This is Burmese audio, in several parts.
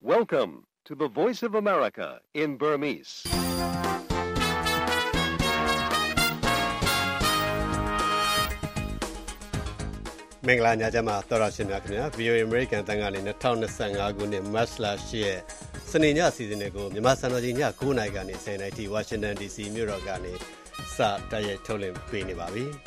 Welcome to the Voice of America in Burmese. ။မင်္ဂလာညချမ်းပါတော်ရရှင်များခင်ဗျာ VOA American တန်ကနေ2025ခုနှစ် March လ10ရက်စနေညအစီအစဉ်တွေကိုမြန်မာစံတော်ချိန်ည9:00နာရီကနေ10:00နာရီထိ Washington DC မြို့တော်ကနေစတိုက်ရိုက်ထုတ်လွှင့်ပေးနေပါပြီ။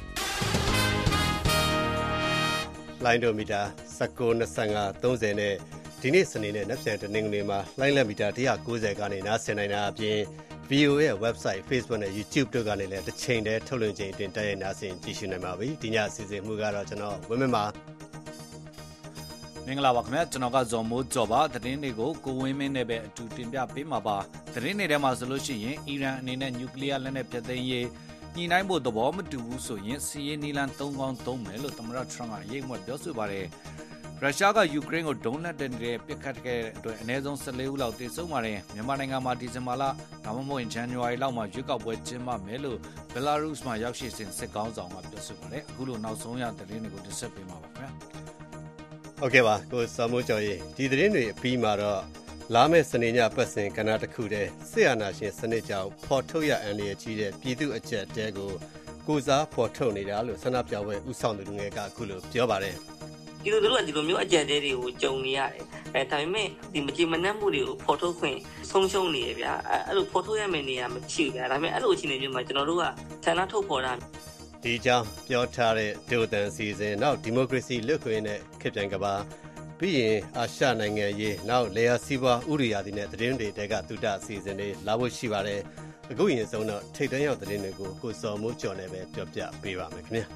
လိုင်းဒိုမီတာ1925 30နဲ့ဒီနေ့စနေနဲ့နက်ဖြန်တနင်္ဂနွေမှာလိုင်းလက်မီတာ190ကနေနားဆင်နိုင်တာအပြင် VOA ရဲ့ website, Facebook နဲ့ YouTube တို့ကနေလည်းတစ်ချိန်တည်းထုတ်လွှင့်ခြင်းတင်တက်ရနာဆင်ကြည့်ရှုနိုင်ပါပြီ။ဒီညအစီအစဉ်မှုကတော့ကျွန်တော်ဝင်းမင်းပါမင်္ဂလာပါခင်ဗျာကျွန်တော်ကဇော်မိုးကျော်ပါသတင်းတွေကိုကိုဝင်းမင်းနဲ့ပဲအတူတင်ပြပေးမှာပါသတင်းတွေထဲမှာဆိုလို့ရှိရင်အီရန်အနေနဲ့နျူကလ িয়ার လက်နက်ဖျက်သိမ်းရေးညှိနှိုင်းဖို့သဘောမတူဘူးဆိုရင်စီးရေးနီလန်၃កောင်းသုံးမယ်လို့သမ္မတထရန့်ကအရေးမွက်ပြောဆိုပါတယ်ရုရှားကယူကရိန်းကိုဒုံးလက်တဲ့ပစ်ခတ်ခဲ့တဲ့အတွက်အနည်းဆုံး14ဦးလောက်သေဆုံးပါတယ်မြန်မာနိုင်ငံမှာဒီဇင်ဘာလဒါမှမဟုတ်ဇန်နဝါရီလောက်မှာရွေးကောက်ပွဲကျင်းပမယ်လို့ဘယ်လာရုစ်မှာရောက်ရှိစဉ်စစ်ကောင်းဆောင်ကပြောဆိုပါတယ်အခုလိုနောက်ဆုံးရသတင်းတွေကိုတင်ဆက်ပေးမှာပါခင်ဗျာဟုတ်ကဲ့ပါကိုစောမိုးကျော်ရေဒီသတင်းတွေအပြီးမှာတော့လာမယ့်စနေညပတ်စဉ်ကဏ္ဍတစ်ခုတည်းစစ်အာဏာရှင်စနစ်ကြောင့်ဖော်ထုတ်ရအန်ရကြီးတဲ့ပြည်သူအကြက်တဲကိုစားဖော်ထုတ်နေတာလို့ဆန္ဒပြပွဲဥဆောင်သူငယ်ကအခုလိုပြောပါတယ်ဒီလိုကဒီလိုမျိုးအကြက်တဲတွေကိုကြုံနေရတယ်ဒါပေမဲ့ဒီမကြည်မနှက်မှုတွေကိုဖော်ထုတ်ခွင့်ဆုံးရှုံးနေရဗျာအဲ့လိုဖော်ထုတ်ရမယ့်နေရာမရှိဘူးဗျာဒါပေမဲ့အဲ့လိုအခြေအနေမျိုးမှာကျွန်တော်တို့ကဆန္ဒထုတ်ဖော်တာဒီကြောင့်ပြောထားတဲ့ဒိုတန်စီစဉ်နောက်ဒီမိုကရေစီလွတ်ခွင့်နဲ့ခေတ်ပြန်ကဘာပြီးရင်အာရှနိုင်ငံရေးနောက်လေယာစီးပွားဥရိယာဒီနဲ့သတင်းတွေတဲကတူတအစီအစဉ်တွေလာဖို့ရှိပါတယ်အခုရင်ဆုံးတော့ထိတ်တန်းရောက်သတင်းတွေကိုကိုစော်မိုးကျော်နဲ့ပဲပြောပြပေးပါမယ်ခင်ဗျာ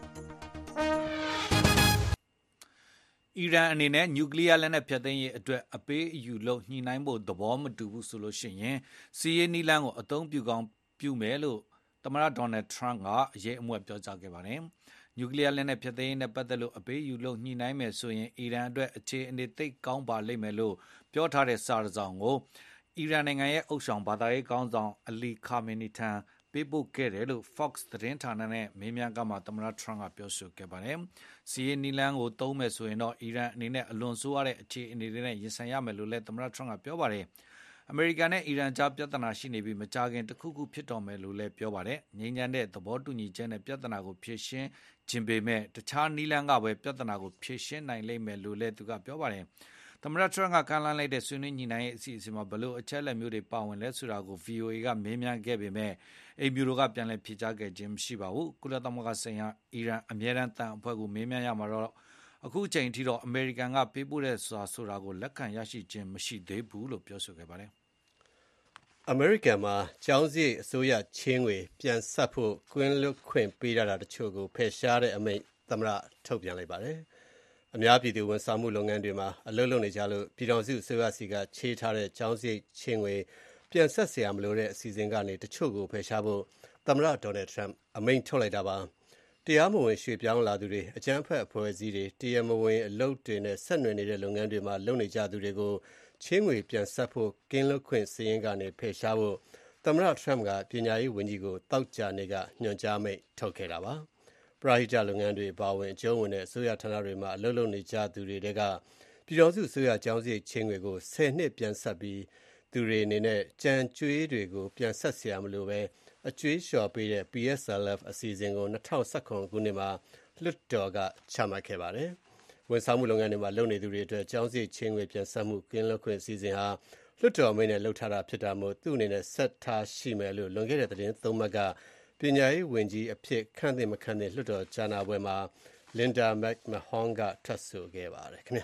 အီရန်အနေနဲ့နျူကလ িয়ার လက်နက်ဖျက်သိမ်းရေးအတွက်အပေးအယူလုပ်ညှိနှိုင်းဖို့သဘောမတူဘူးဆိုလို့ရှိရင်စီးရေးနီလန်ကိုအသုံးပြုကောင်းပြုမယ်လို့သမ္မတဒေါ်နယ်ထရန့်ကအရေးအမွက်ပြောကြားခဲ့ပါတယ်။နျူကလ িয়ার လက်နက်ဖျက်သိမ်းရေးနဲ့ပတ်သက်လို့အပေးအယူလုပ်ညှိနှိုင်းမယ်ဆိုရင်အီရန်အတွက်အခြေအနေသိပ်ကောင်းပါလိမ့်မယ်လို့ပြောထားတဲ့စာတစ်စောင်ကိုအီရန်နိုင်ငံရဲ့အုပ်ဆောင်ဘာသာရေးခေါင်းဆောင်အလီခါမီနီထံပေးပို့ခဲ့တယ်လို့ Fox သတင်းဌာနနဲ့မေးမြန်းခန်းမှာသမ္မတထရန့်ကပြောဆိုခဲ့ပါတယ်။စီးရေးနီလန်ကိုသုံးမယ်ဆိုရင်တော့အီရန်အနေနဲ့အလွန်ဆိုးရတဲ့အခြေအနေတွေနဲ့ရင်ဆိုင်ရမယ်လို့လည်းသမ္မတထရန့်ကပြောပါတယ်။အမေရိကန်နဲ့အီရန်ကြားပြဿနာရှိနေပြီးမကြာခင်တစ်ခုခုဖြစ်တော်မယ်လို့လည်းပြောပါတယ်။ငြိမ်းချမ်းတဲ့သဘောတူညီချက်နဲ့ပြဿနာကိုဖြေရှင်းခြင်းပေမဲ့တခြားနီလန်ကပဲပြဿနာကိုဖြေရှင်းနိုင်လိမ့်မယ်လို့လည်းသူကပြောပါတယ်။သမ္မတထရန့်ကကမ်းလှမ်းလိုက်တဲ့ဆွေးနွေးညှိနှိုင်းရေးအစီအစဉ်မှာဘလို့အချက်လက်မျိုးတွေပါဝင်လဲဆိုတာကို VOA ကမေးမြန်းခဲ့ပေမဲ့အိမ်ဖြူတော်ကပြန်လည်ဖြေကြားခဲ့ခြင်းမရှိပါဘူး။ကုလသမဂ္ဂဆိုင်ရာအီရန်အမြဲတမ်းတန်အဖွဲ့ကိုမေးမြန်းရမှာတော့အခုချိန်ထိတော့အမေရိကန်ကပေးပို့တဲ့ဆိုတာကိုလက်ခံရရှိခြင်းမရှိသေးဘူးလို့ပြောဆိုခဲ့ပါတယ်။အမေရိကန်မှာကျောင်းစရိတ်အစိုးရချင်းငွေပြန်ဆက်ဖို့ကွင်းလွတ်ခွင့်ပေးတာတချို့ကိုဖယ်ရှားတဲ့အမိန့်သမ္မတထုတ်ပြန်လိုက်ပါတယ်။အများပြည်သူဝန်ဆောင်မှုလုပ်ငန်းတွေမှာအလုပ်လုပ်နေကြလို့ပြည်တော်စုအစိုးရစီကချေးထားတဲ့ကျောင်းစရိတ်ချင်းငွေပြန်ဆက်เสียမလို့တဲ့အစီအစဉ်ကနေတချို့ကိုဖယ်ရှားဖို့သမ္မတဒေါ်နယ်ထရန့်အမိန့်ထုတ်လိုက်တာပါတရားမဝင်ရွှေ့ပြောင်းလာသူတွေအကြမ်းဖက်အဖွဲ့အစည်းတွေတရားမဝင်အလုပ်တွေနဲ့ဆက်နွယ်နေတဲ့လုပ်ငန်းတွေမှာလုပ်နေကြသူတွေကိုချင်းငွေပြန်ဆက်ဖို့ကင်းလွတ်ခွင့်စီရင်ကနေဖယ်ရှားဖို့သမ္မတထရန့်ကပညာရေးဝန်ကြီးကိုတောက်ကြနေကညွှန်ကြားမိန့်ထုတ်ခဲ့တာပါပရာဟိတလုပ်ငန်းတွေပါဝင်အကျုံးဝင်တဲ့အစိုးရဌာနတွေမှာအလုပ်လုပ်နေကြသူတွေကပြည်တော်စုအစိုးရကျောင်းစရိတ်ချင်းငွေကို10နှစ်ပြန်ဆက်ပြီးသူတွေအနေနဲ့ကြံကျွေးတွေကိုပြန်ဆက်เสียမလို့ပဲအကျွေးလျှော်ပေးတဲ့ PSLF အစီအစဉ်ကို2019ခုနှစ်မှာလွှတ်တော်ကချမှတ်ခဲ့ပါတယ်။ဝန်ဆောင်မှုလုပ်ငန်းတွေမှာလုပ်နေသူတွေအတွက်ကျောင်းစရိတ်ချင်းငွေပြန်ဆက်မှုကင်းလွတ်ခွင့်အစီအစဉ်ဟာလွှတ်တော်အမိန့်နဲ့လှုပ်ထားတာဖြစ်တာမို့သူ့အနေနဲ့ဆက်ထားရှိမယ်လို့လွန်ခဲ့တဲ့သတင်း3မှတ်ကပညာရေးဝန်ကြီးအဖြစ်ခန့်သင့်မခန့်သင့်လွှတ်တော်ကြားနာပွဲမှာလင်ဒါမက်မဟွန်ကထွက်ဆိုခဲ့ပါတယ်ခင်ဗျာ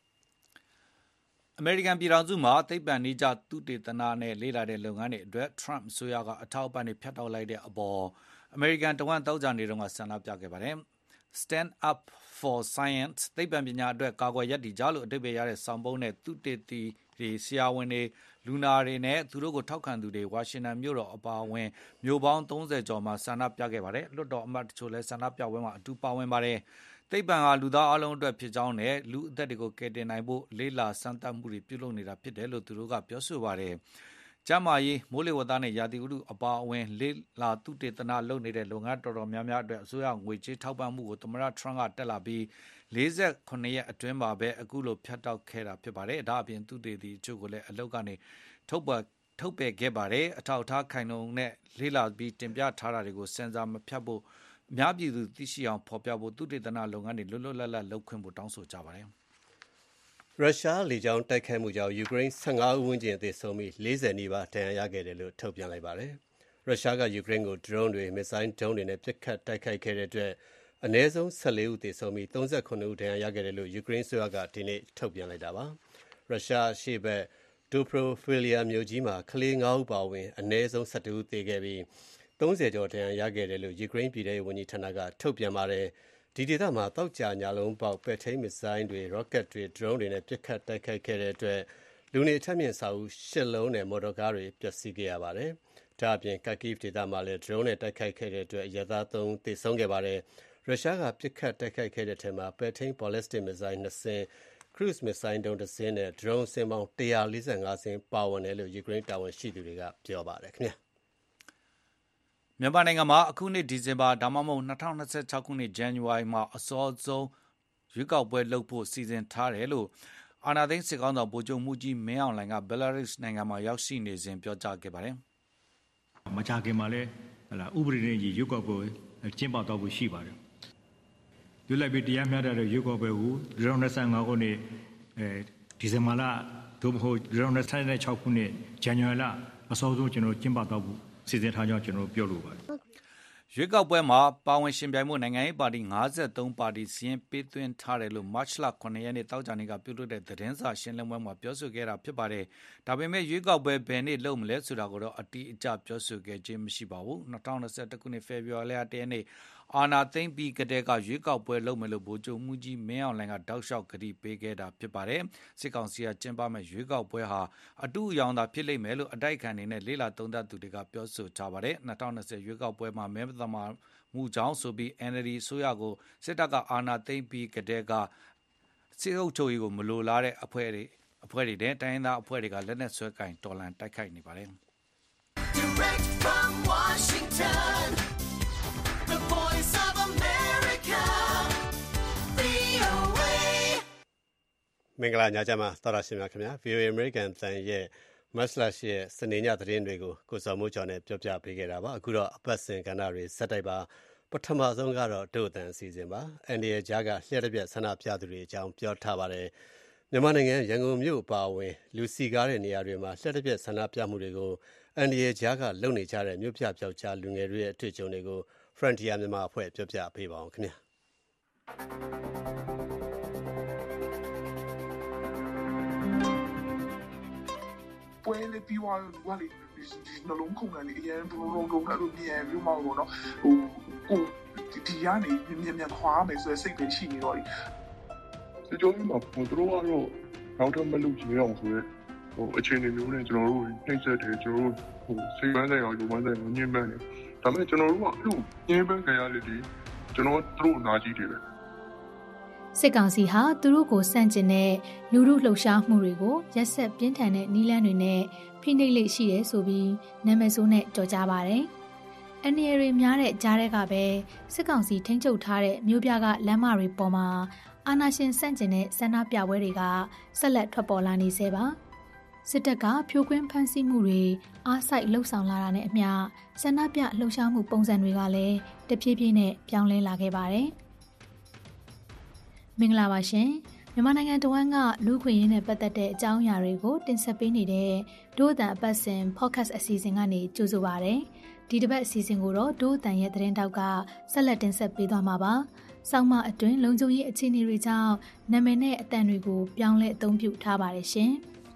အမေရိကန်ပြည်ထောင်စုမှာသိပ္ပံနည်းကျသုတေသနနဲ့လေ့လာတဲ့လုပ်ငန်းတွေအတွက် Trump အစိုးရကအထောက်အပံ့တွေဖြတ်တောက်လိုက်တဲ့အပေါ်အမေရိကန်တဝန်းတောက်ကြနေတော့ကဆန္ဒပြခဲ့ပါတယ်။ Stand Up for Science သိပ္ပံပညာအတွက်ကာကွယ်ရပ်တည်ကြလို့အဓိပ္ပာယ်ရတဲ့ဆောင်ပုဒ်နဲ့သုတေသီတွေဆရာဝန်တွေလူနာတွေနဲ့သူတို့ကိုထောက်ခံသူတွေဝါရှင်တန်မြို့တော်အပါအဝင်မြို့ပေါင်း30ကျော်မှာဆန္ဒပြခဲ့ပါတယ်။လွှတ်တော်အမတ်တချို့လည်းဆန္ဒပြပွဲမှာအတူပါဝင်ပါတယ်။သိပ္ပံဟာလူသားအလုံးအတွက်ဖြစ်ကြောင်းနဲ့လူအသက်တွေကိုကယ်တင်နိုင်ဖို့လေးလာစမ်းသပ်မှုတွေပြုလုပ်နေတာဖြစ်တယ်လို့သူတို့ကပြောဆိုပါတယ်။ကျမ်းမာရေးမိုးလေဝသနဲ့ရာသီဥတုအပါအဝင်လေလာသုတေသနလုပ်နေတဲ့လုပ်ငန်းတော်တော်များများအတွက်အစိုးရငွေကြေးထောက်ပံ့မှုကိုသမ္မတထရန့်ကတက်လာပြီး48ရက်အတွင်းမှာပဲအခုလိုဖြတ်တောက်ခဲ့တာဖြစ်ပါတယ်။ဒါအပြင်သုတေသီအချို့ကိုလည်းအလုပ်ကနေထုတ်ပယ်ခဲ့ပါတယ်။အထောက်အထားခိုင်လုံနဲ့လေလာပြီးတင်ပြထားတာတွေကိုစင်ဆာမဖြတ်ဖို့အများပြည်သူသိရှိအောင်ဖော်ပြဖို့သုတေသနလုပ်ငန်းတွေလွတ်လွတ်လပ်လပ်လုပ်ခွင့်ကိုတောင်းဆိုကြပါတယ်။ရုရှားလေကြောင်းတိုက်ခိုက်မှုကြောင့်ယူကရိန်း15ဦးဝန်းကျင်သေဆုံးပြီး40နီးပါးဒဏ်ရာရခဲ့တယ်လို့ထုတ်ပြန်လိုက်ပါတယ်။ရုရှားကယူကရိန်းကိုဒရုန်းတွေမစ်ဇိုင်းဒုံးတွေနဲ့ပစ်ခတ်တိုက်ခိုက်ခဲ့တဲ့အတွက်အနည်းဆုံး14ဦးသေဆုံးပြီး39ဦးဒဏ်ရာရခဲ့တယ်လို့ယူကရိန်းအစိုးရကဒီနေ့ထုတ်ပြန်လိုက်တာပါ။ရုရှားအရှေ့ဘက်ဒူပရိုဖီလီယာမြို့ကြီးမှာကလေး9ဦးပါဝင်အနည်းဆုံး12ဦးသေခဲ့ပြီး30ကျော်ဒဏ်ရာရခဲ့တယ်လို့ယူကရိန်းပြည်ထောင်စုဝန်ကြီးဌာနကထုတ်ပြန်ပါတယ်။ဒီဒေသမှာတောက်ကြညလုံးပေါက်ပဲ့ထိန်းမစ်ဇိုင်းတွေရော့ကက်တွေဒရုန်းတွေနဲ့ပစ်ခတ်တိုက်ခိုက်ခဲ့တဲ့အတွက်လူနေအထက်မြင့်စာအုပ်8လုံးနဲ့မော်တော်ကားတွေပျက်စီးခဲ့ရပါတယ်။ဒါအပြင်ကာကိဗ်ဒေသမှာလည်းဒရုန်းနဲ့တိုက်ခိုက်ခဲ့တဲ့အတွက်အရပ်သား3သေဆုံးခဲ့ပါတယ်။ရုရှားကပစ်ခတ်တိုက်ခိုက်ခဲ့တဲ့ထဲမှာပဲ့ထိန်းဘောလစ်တစ်မစ်ဇိုင်း2စင်းခရုစ်မစ်ဇိုင်းဒုံး1စင်းနဲ့ဒရုန်းစင်းပေါင်း145စင်းပါဝင်တယ်လို့ယူကရိန်းတာဝန်ရှိသူတွေကပြောပါတယ်ခင်ဗျာ။မြန်မာနိုင်ငံမှာအခုနှစ်ဒီဇင်ဘာဒါမှမဟုတ်2026ခုနှစ်ဇန်နဝါရီမှာအစောဆုံးရွေးကောက်ပွဲလုပ်ဖို့စီစဉ်ထားတယ်လို့အာဏာသိမ်းစစ်ကောင်ဆောင်ဗိုလ်ချုပ်မှုကြီးမင်းအောင်လှိုင်ကဘယ်လာရုစ်နိုင်ငံမှာရောက်ရှိနေစဉ်ပြောကြားခဲ့ပါတယ်။မကြာခင်မှာလည်းဥပဒေနဲ့ရွေးကောက်ပွဲကျင်းပတော့ဖို့ရှိပါတယ်။လွတ်လပ်ပြီးတရားမျှတတဲ့ရွေးကောက်ပွဲကို2025ခုနှစ်ဒီဇင်ဘာလသို့မဟုတ်2026ခုနှစ်ဇန်နဝါရီလအစောဆုံးကျွန်တော်ကျင်းပတော့ဖို့စီစဉ်ထားကြောင်းကျွန်တော်ပြောလိုပါတယ်။ရွေးကောက်ပွဲမှာပါဝင်ရှင်ပြိုင်မှုနိုင်ငံရေးပါတီ53ပါတီစီရင်ပေးသွင်းထားတယ်လို့မတ်လ9ရက်နေ့တောက်ကြနေ့ကပြုလုပ်တဲ့သတင်းစာရှင်းလင်းပွဲမှာပြောဆိုခဲ့တာဖြစ်ပါတယ်။ဒါပေမဲ့ရွေးကောက်ပွဲဘယ်နေ့လုပ်မလဲဆိုတာကိုတော့အတိအကျပြောဆိုခဲ့ခြင်းမရှိပါဘူး။2021ခုနှစ်ဖေဖော်ဝါရီလ1ရက်နေ့အာဏာသိမ်းပြီးကတည်းကရွေးကောက်ပွဲလုပ်မယ်လို့ဗိုလ်ချုပ်မှုကြီးမင်းအောင်လှိုင်ကတောက်လျှောက်ကတိပေးခဲ့တာဖြစ်ပါတယ်။စစ်ကောင်စီကကျင်းပမဲ့ရွေးကောက်ပွဲဟာအတူအယောင်သာဖြစ်လိမ့်မယ်လို့အတိုက်ခံနေနဲ့လေးလာသုံးသပ်သူတွေကပြောဆိုထားပါတယ်။2020ရွေးကောက်ပွဲမှာမဲသမာမှုကြောင့်ဆိုပြီး NLD အစိုးရကိုစစ်တပ်ကအာဏာသိမ်းပြီးကတည်းကစစ်အုပ်ချုပ်ရေးကိုမလိုလားတဲ့အဖွဲ့တွေနဲ့တိုင်းရင်းသားအဖွဲ့တွေကလက်နက်ဆွဲကင်တော်လှန်တိုက်ခိုက်နေပါတယ်။ Direct from Washington The Voice of America VOA မင်္ဂလာညချမ်းပါသောရရှင်များခင်ဗျာ VOA American တန်ရဲ့မတ်လရဲ့စနေညသတင်းတွေကိုကိုစော်မိုးကျော်နဲ့ပြောပြပေးခဲ့တာပါအခုတော့အပတ်စဉ်ကဏ္ဍတွေစက်တိုက်ပါပထမဆုံးကတော့ဒုအတန်အစီအစဉ်ပါအန်ဒီရဲ့ကြားကလျှက်တစ်ပြက်ဆန္ဒပြသူတွေအကြောင်းပြောထားပါတယ်မြန်မာနိုင်ငံရန်ကုန်မြို့အပါအဝင်လူစီကားတဲ့နေရာတွေမှာလျှက်တစ်ပြက်ဆန္ဒပြမှုတွေကိုအန်ဒီရဲ့ကြားကလုပ်နေကြတဲ့မြို့ပြပျောက်ကြားလူငယ်တွေရဲ့အတွေ့အကြုံတွေကို Frontier မြန်မာအဖွဲ့ပြောပြပေးပါအောင်ခင်ဗျာပွဲလေးပြီးသွားလို့ကလေဒီနှလုံးခုန်တယ်လေအရင်ဘလုံးလုံးလုံးလို့မြင်ပြီးမှတော့နော်ကိုဒီကနေမြန်ခွာမယ်ဆိုတဲ့စိတ်တွေရှိနေတော့ဒီကြောင့်မှတို့ကတော့နောက်တော့မလုပ်ချင်အောင်ဆိုရဲအခြေအနေမျိုးနဲ့ကျွန်တော်တို့နှိမ့်ဆက်တယ်ကျွန်တော်တို့စိတ်ပန်းဆိုင်အောင်ယူပန်းဆိုင်အောင်ညှင်းပန်းတယ်ဒါပေမဲ့ကျွန်တော်တို့ကအဲ့လိုညှင်းပန်းကြရလေဒီကျွန်တော်တို့နာကြီးတွေပဲစစ်ကောင်စီဟာသူတို့ကိုစန့်ကျင်တဲ့လူမှုလှုပ်ရှားမှုတွေကိုရက်ဆက်ပြင်းထန်တဲ့နီးလန်းတွေနဲ့ဖိနှိပ်လိရှိတယ်ဆိုပြီးနာမည်ဆိုးနဲ့ကြော်ကြားပါတယ်။အနေရီများတဲ့ကြားတဲ့ကပဲစစ်ကောင်စီထိန်းချုပ်ထားတဲ့မြို့ပြကလမ်းမတွေပေါ်မှာအာဏာရှင်စန့်ကျင်တဲ့ဆန္ဒပြပွဲတွေကဆက်လက်ထွက်ပေါ်လာနေဆဲပါ။စစ်တပ်ကဖြိုခွင်းဖမ်းဆီးမှုတွေအားစိုက်လှုပ်ဆောင်လာတာနဲ့အမျှဆန္ဒပြလှုပ်ရှားမှုပုံစံတွေကလည်းတဖြည်းဖြည်းနဲ့ပြောင်းလဲလာခဲ့ပါတယ်။မင်္ဂလာပါရှင်မြန်မာနိုင်ငံတဝန်းကလူခွင့်ရင်းနဲ့ပတ်သက်တဲ့အကြောင်းအရာတွေကိုတင်ဆက်ပေးနေတဲ့ဒို့အတန်အပတ်စဉ် podcast အစီအစဉ်ကနေကြိုဆိုပါရစေဒီတစ်ပတ်အစီအစဉ်ကိုတော့ဒို့အတန်ရဲ့သတင်းတောက်ကဆက်လက်တင်ဆက်ပေးသွားမှာပါဆောင်းမအတွင်းလုံခြုံရေးအခြေအနေတွေကြောင့်နာမည်နဲ့အတန်တွေကိုပြောင်းလဲအသုံးပြုထားပါတယ်ရှင်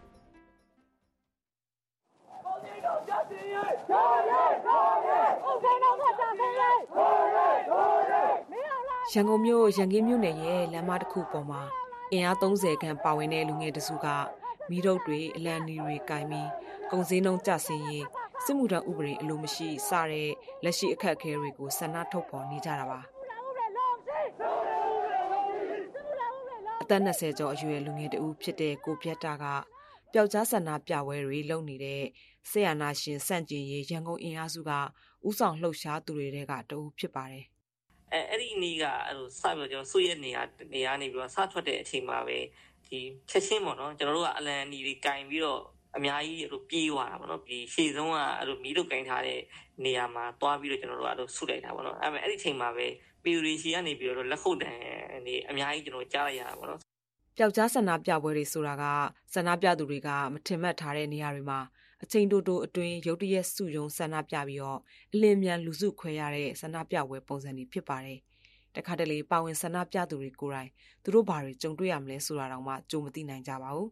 ရန်ကုန်မြို့ရန်ကင်းမြို့နယ်ရဲ့လမ်းမတစ်ခုပေါ်မှာအင်အား30ခန့်ပါဝင်တဲ့လူငယ်တစုကမီးတုပ်တွေအလံနီတွေကင်ပြီးကုန်စည်နှုန်းကျဆင်းရေးစစ်မှုထမ်းဥပဒေအလိုမရှိစတဲ့လက်ရှိအခက်အခဲတွေကိုဆန္ဒထုတ်ဖော်နေကြတာပါအသက်20ကျော်အရွယ်လူငယ်တဦးဖြစ်တဲ့ကိုပြတ်တာကပျောက်ကြားဆန္ဒပြပွဲတွေလုပ်နေတဲ့ဆေးရနာရှင်စန့်ကျင်ရေးရန်ကုန်အင်အားစုကဥဆောင်လှုပ်ရှားသူတွေကတအူဖြစ်ပါတယ်အဲ့ဒီနေ့ကစပြီးတော့ကျွန်တော်စုရဲ့နေရာနေပြီးတော့စထွက်တဲ့အချိန်မှာပဲဒီချက်ချင်းပေါ့နော်ကျွန်တော်တို့ကအလန်အနီတွေကင်ပြီးတော့အများကြီးပြေးသွားတာပေါ့နော်ဒီရှေ့ဆုံးကမီးတို့ကင်ထားတဲ့နေရာမှာတွားပြီးတော့ကျွန်တော်တို့ဆုလိုက်တာပေါ့နော်အဲ့ဒီချိန်မှာပဲပီယူရီရှီကနေပြီးတော့လက်ခုပ်တန်နေအများကြီးကျွန်တော်ကြားလိုက်ရတာပေါ့နော်ပျောက်ကြားဆန္ဒပြပွဲတွေဆိုတာကဆန္ဒပြသူတွေကမထင်မှတ်ထားတဲ့နေရာတွေမှာအချိန်တိုတိုအတွင်းရုတ်တရက်စုယုံဆန္ဒပြပြီးတော့အလင်းမြန်လူစုခွဲရတဲ့ဆန္ဒပြပွဲပုံစံတွေဖြစ်ပါတယ်တခါတလေပါဝင်ဆန္ဒပြသူတွေကိုယ်တိုင်သူတို့ဘာတွေကြုံတွေ့ရမလဲဆိုတာတောင်မှကြိုမသိနိုင်ကြပါဘူး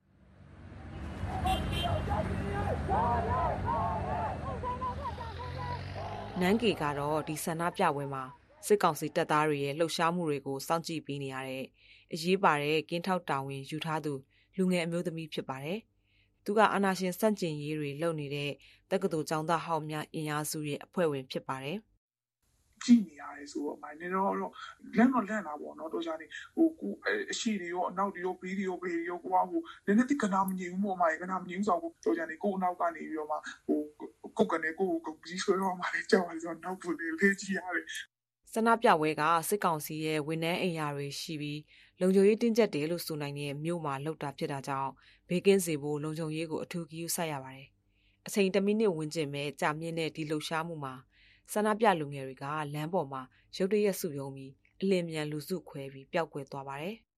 နန်းကေကတော့ဒီဆန္ဒပြပွဲမှာစစ်ကောင်စီတပ်သားတွေရဲ့လှုပ်ရှားမှုတွေကိုစောင့်ကြည့်ပေးနေရတဲ့အရေးပါတဲ့ကင်းထောက်တာဝန်ယူထားသူလူငယ်အမျိုးသမီးဖြစ်ပါတယ်။သူကအာဏာရှင်စန့်ကျင်ရေးတွေလုပ်နေတဲ့တက္ကသိုလ်ကျောင်းသားဟောင်းများအင်အားစုရဲ့အဖွဲ့ဝင်ဖြစ်ပါတယ်။ကြည့်နေရတယ်ဆိုတော့မိုင်းနေတော့လန့်တာပေါ့နော်တို့ကြနေကိုအရှိတွေရောအနောက်တွေရောဘေးတွေရောဘေးတွေရောကိုနည်းနည်းတိကနာမငြိမ်ဘူးပေါ့မိုင်းကနာမငြိမ်ဆိုတော့တို့ကြနေကိုအနောက်ကနေပြီးတော့မှကိုကနေကိုပြီးဆွဲတော့မှလည်းကြောက်ရဆိုတော့နောက်ဘူးလေးကြည့်ရတယ်ဆန္ဒပြပွဲကစစ်ကောင်စီရဲ့ဝန်ထမ်းအိမ်ယာတွေရှိပြီးလုံခြုံရေးတင်းကျပ်တယ်လို့ဆိုနိုင်တဲ့မြို့မှာလောက်တာဖြစ်တာကြောင့်ဘေးကင်းစေဖို့လုံခြုံရေးကိုအထူးကြီးစိုက်ရပါတယ်။အချိန်1မိနစ်ဝန်းကျင်ပဲကြာမြင့်တဲ့ဒီလှုပ်ရှားမှုမှာဆန္ဒပြလူငယ်တွေကလမ်းပေါ်မှာရုတ်တရက်စုယုံပြီးအလင်းမြန်လူစုခွဲပြီးပျောက်ကွယ်သွားပါတယ်။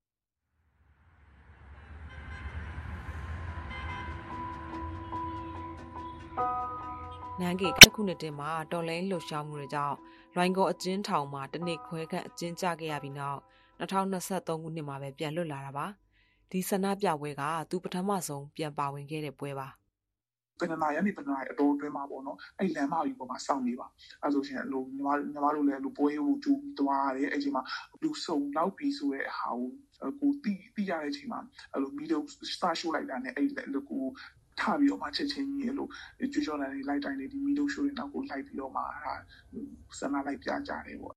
နန်းကေတစ်ခုနှစ်တည်းမှာတော်လိုင်းလှုပ်ရှားမှုတွေကြောင့်လွိုင်းကောအကျဉ်းထောင်မှာတနစ်ခွဲခန့်အကျဉ်းကျခဲ့ရပြီးနောက်2023ခုနှစ်မှာပဲပြန်လွတ်လာတာပါဒီဆန္ဒပြပွဲကသူပထမဆုံးပြန်ပါဝင်ခဲ့တဲ့ပွဲပါပဏ္ဏာရနေပဏ္ဏာအတော်အတွင်းမှာပေါ့နော်အဲ့လမ်းမကြီးပေါ်မှာစောင့်နေပါအဲ့ဆိုရှင်ညီမတို့လည်းပွဲကိုကြိုးပြီးသွားရတယ်အဲ့ချိန်မှာလူစုံနောက်ပြီးဆိုတဲ့ဟာကိုတီးရတဲ့အချိန်မှာမီးတို့စတာရှိုးလိုက်တာနဲ့အဲ့ကိုထားပြီးတော့မှချက်ချင်းကြီးကြွကြော်နေလိုက်တိုင်းနေဒီမီဒိုရှိုးတွေနောက်ကိုလိုက်ပြီးတော့မှဆန္ဒလိုက်ပြကြတယ်ပေါ့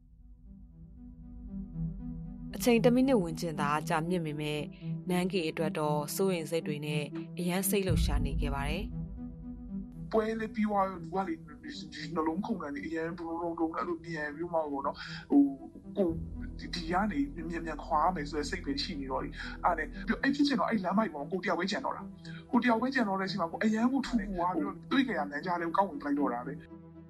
အချိန်1မိနစ်ဝန်းကျင်သာကြာမြင့်ပေမဲ့နန်းကေအတွက်တော့စိုးရင်စိတ်တွေနဲ့အရန်စိတ်လှုပ်ရှားနေခဲ့ပါတယ်ပွဲလေးပြီးသွားဘာလဲနှလုံးခုန်နေအရင်ဘလုံးအဲ့လိုပြန်ပြီးမှပေါ့နော်ကိုဒီကနေမြန်ခွာမယ်ဆိုတဲ့စိတ်ပဲရှိနေတော့အဲ့ဖြစ်ချင်တော့အဲ့လမ်းမိုက်ပေါ်ကိုတယောက်ပဲကြံတော့တာကိုတယောက်ပဲကြံတော့တဲ့အချိန်မှာကိုအရန်ကိုထူသွားပြီးတော့တွေးကြရလမ်းကြားလေးကိုကောက်ဝင်ပလိုက်တော့တာပဲဒါ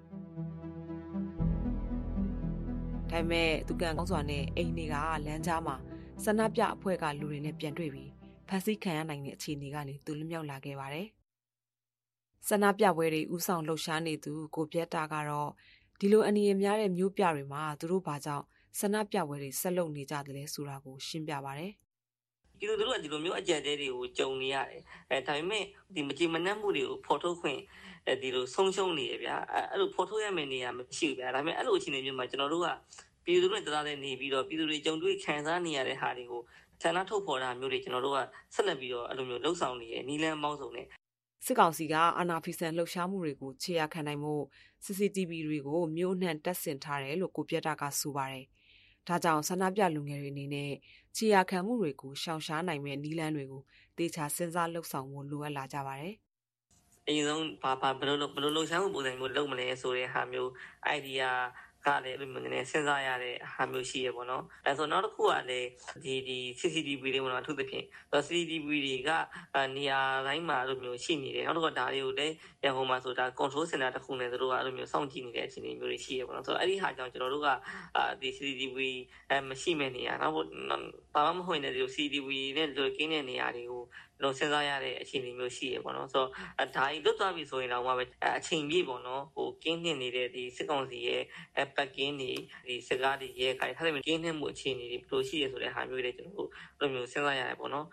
ပေမဲ့သူကန်ကောင်းစွာနဲ့အိမ်တွေကလမ်းကြားမှာဆန္ဒပြအဖွဲ့ကလူတွေနဲ့ပြန်တွေ့ပြီးဖန်ဆီးခံရနိုင်တဲ့အခြေအနေကနေသူလွတ်မြောက်လာခဲ့ပါတယ်ဆန္ဒပြပွဲတွေဥဆောင်လှုပ်ရှားနေသူကိုပြတ်တာကတော့ဒီလိုအနေအများတဲ့မျိုးပြတွေမှာသူတို့ဘာကြောင့်ဆန္ဒပြပွဲတွေဆက်လုပ်နေကြတယ်လဲဆိုတာကိုရှင်းပြပါရတယ်ဒီလိုကဒီလိုမျိုးအကြံတွေကိုကြုံနေရတယ်ဒါပေမဲ့ဒီမကြည်မနှက်မှုတွေကိုဖော်ထုတ်ခွင့်ဒီလိုဆုံးရှုံးနေရဗျာအဲ့လိုဖော်ထုတ်ရမယ့်နေရာမရှိဘူးဗျာဒါပေမဲ့အဲ့လိုအခြေအနေမျိုးမှာကျွန်တော်တို့ကပြည်သူတွေတရားတဲ့နေပြီးတော့ပြည်သူတွေကြုံတွေ့ခံစားနေရတဲ့ဟာတွေကိုဆန္ဒထုတ်ဖော်တာမျိုးတွေကျွန်တော်တို့ကဆက်လက်ပြီးတော့အဲ့လိုမျိုးလှုပ်ဆောင်နေရနီလန်းမောင်းစုံနဲ့စစ်ကောင်စီကအာဏာဖီဆန်လှုပ်ရှားမှုတွေကိုခြေရခံနိုင်မှု CCTV တွေကိုမျိုးနှံတက်ဆင်ထားတယ်လို့ကိုပြတ်တာကဆိုပါတယ်။ဒါကြောင့်ဆန္ဒပြလူငယ်တွေအနေနဲ့ခြေရခံမှုတွေကိုရှောင်ရှားနိုင်မဲ့နီလန်းတွေကိုတေချာစဉ်းစားလှုပ်ဆောင်ဖို့လိုအပ်လာကြပါတယ်။အရင်ဆုံးဘယ်လိုလှုပ်ရှားမှုပုံစံမျိုးလုပ်မလဲဆိုတဲ့ဟာမျိုး idea ကလည်းအဲ့လိုမျိုးနည်းစဉ်းစားရတဲ့ဟာမျိုးရှိရပေါ့နော်အဲဆိုနောက်တစ်ခုကလည်းဒီ CCTV တွေပေါ့နော်အထူးသဖြင့် CCTV တွေကနေရာတိုင်းမှာအဲ့လိုမျိုးရှိနေတယ်နောက်တစ်ခါဒါတွေကိုလည်းရန်ကုန်မှာဆိုတာ control center တစ်ခုနဲ့တို့ကအဲ့လိုမျိုးစောင့်ကြည့်နေတဲ့အခြေအနေမျိုးတွေရှိရပေါ့နော်ဆိုတော့အဲ့ဒီဟာကြောင့်ကျွန်တော်တို့ကဒီ CCTV မရှိမဲ့နေရာနောက်ဘာမှမဟုတ်တဲ့ဒီ CCTV နဲ့ဒီကင်းတဲ့နေရာတွေကိုလုံးစဉ်းစားရတဲ့အခြေအနေမျိုးရှိရပေါ့နော်ဆိုတော့ဒါကြီးလွတ်သွားပြီဆိုရင်တော့မှပဲအချိန်ပြည့်ပေါ့နော်ဟိုကင်းတင်နေတဲ့ဒီစစ်ကောင်စီရဲ့ပတ်ကင်းနေဒီစကားတွေရဲခိုင်ထားတယ်ကင်းနေမှုအခြေအနေတွေဘယ်လိုရှိရဆိုတဲ့ဟာမျိုးတွေကျွန်တော်တို့လိုမျိုးစဉ်းစားရတယ်ပေါ့နော်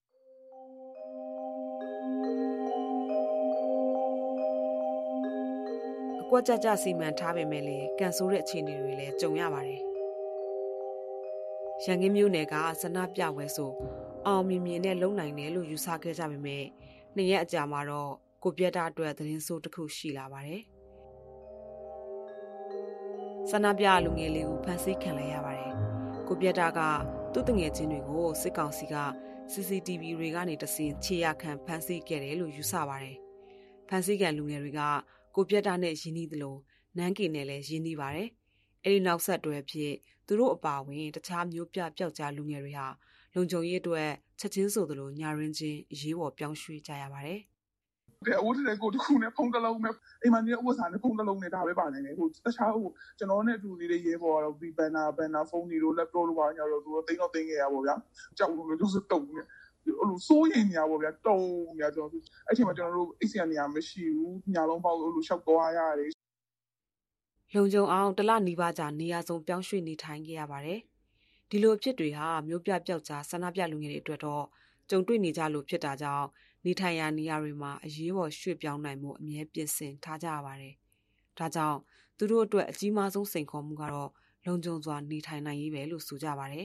အကွက်ကြစီမံထားပေမဲ့လည်းကန်ဆိုးတဲ့အခြေအနေတွေလည်းကြုံရပါတယ်ရန်ကင်းမြို့နယ်ကဆန္ဒပြပွဲဆိုအောင်မြင်မြင်နဲ့လုံနိုင်တယ်လို့ယူဆခဲ့ကြပေမဲ့နှစ်ရက်အကြာမှာတော့ကိုပြတ်တာအတွက်သတင်းဆိုးတစ်ခုရှိလာပါတယ်ဆန္ဒပြလူငယ်လေးကိုဖမ်းဆီးခံလိုက်ရပါတယ်ကိုပြတ်တာကသူ့တငယ်ချင်းတွေကိုစစ်ကောင်စီက CCTV တွေကနေတဆင်ခြေရခံဖမ်းဆီးခဲ့တယ်လို့ယူဆပါတယ်ဖန်ဆီးကန်လူငယ်တွေကကိုပြတ်တာနဲ့ရင်းနှီးသလိုနန်းကီနဲ့လည်းရင်းနှီးပါတယ်။အဲဒီနောက်ဆက်တွဲဖြစ်သူတို့အပါအဝင်တခြားမျိုးပြပျောက်ကြားလူငယ်တွေဟာလုံခြုံရေးအတွက်ချက်ချင်းဆိုသလိုညာရင်းချင်းအရေးပေါ်ပြောင်းရွှေ့ကြရပါတယ်။အဝတ်တွေကိုတခုနဲ့ဖုံးတစ်လုံးနဲ့အိမ်မှာနေအဝတ်စားနဲ့ဖုံးတစ်လုံးနဲ့ဒါပဲပါနိုင်တယ်တခြားကျွန်တော်နဲ့အတူနေတဲ့ရဲဘော်ကတော့ဒီဘန်နာဖုန်းတွေတို့ laptop တို့ပါညာတော့သူတို့သိတော့သိခဲ့ရပါဗျာကြောက်လို့လို့ဆိုတုံနေစိုးရင်ညာပါဗျာတုံညာကျွန်တော်အဲ့ချိန်မှာကျွန်တော်တို့အိတ်ဆရာနေရာမရှိဘူးညာလုံးပေါက်လို့ရှောက်သွားရတယ်လုံခြုံအောင်တလနီးပါးကြာနေရာဆုံးပြောင်းရွှေ့နေထိုင်ခဲ့ရပါတယ်ဒီလိုဖြစ်တွေဟာမျိုးပြပျောက်ကြားဆန္ဒပြလူငယ်တွေအတွက်တော့ကြုံတွေ့နေကြလို့ဖြစ်တာကြောင့်နေထိုင်ရာနေရာတွေမှာအရေးပေါ်ရွှေ့ပြောင်းနိုင်မှုအမြဲပြင်ဆင်ထားကြရပါတယ်ဒါကြောင့်သူတို့အတွက်အကြီးမားဆုံးစိန်ခေါ်မှုကတော့လုံခြုံစွာနေထိုင်နိုင်ရေးပဲလို့ဆိုကြပါတယ်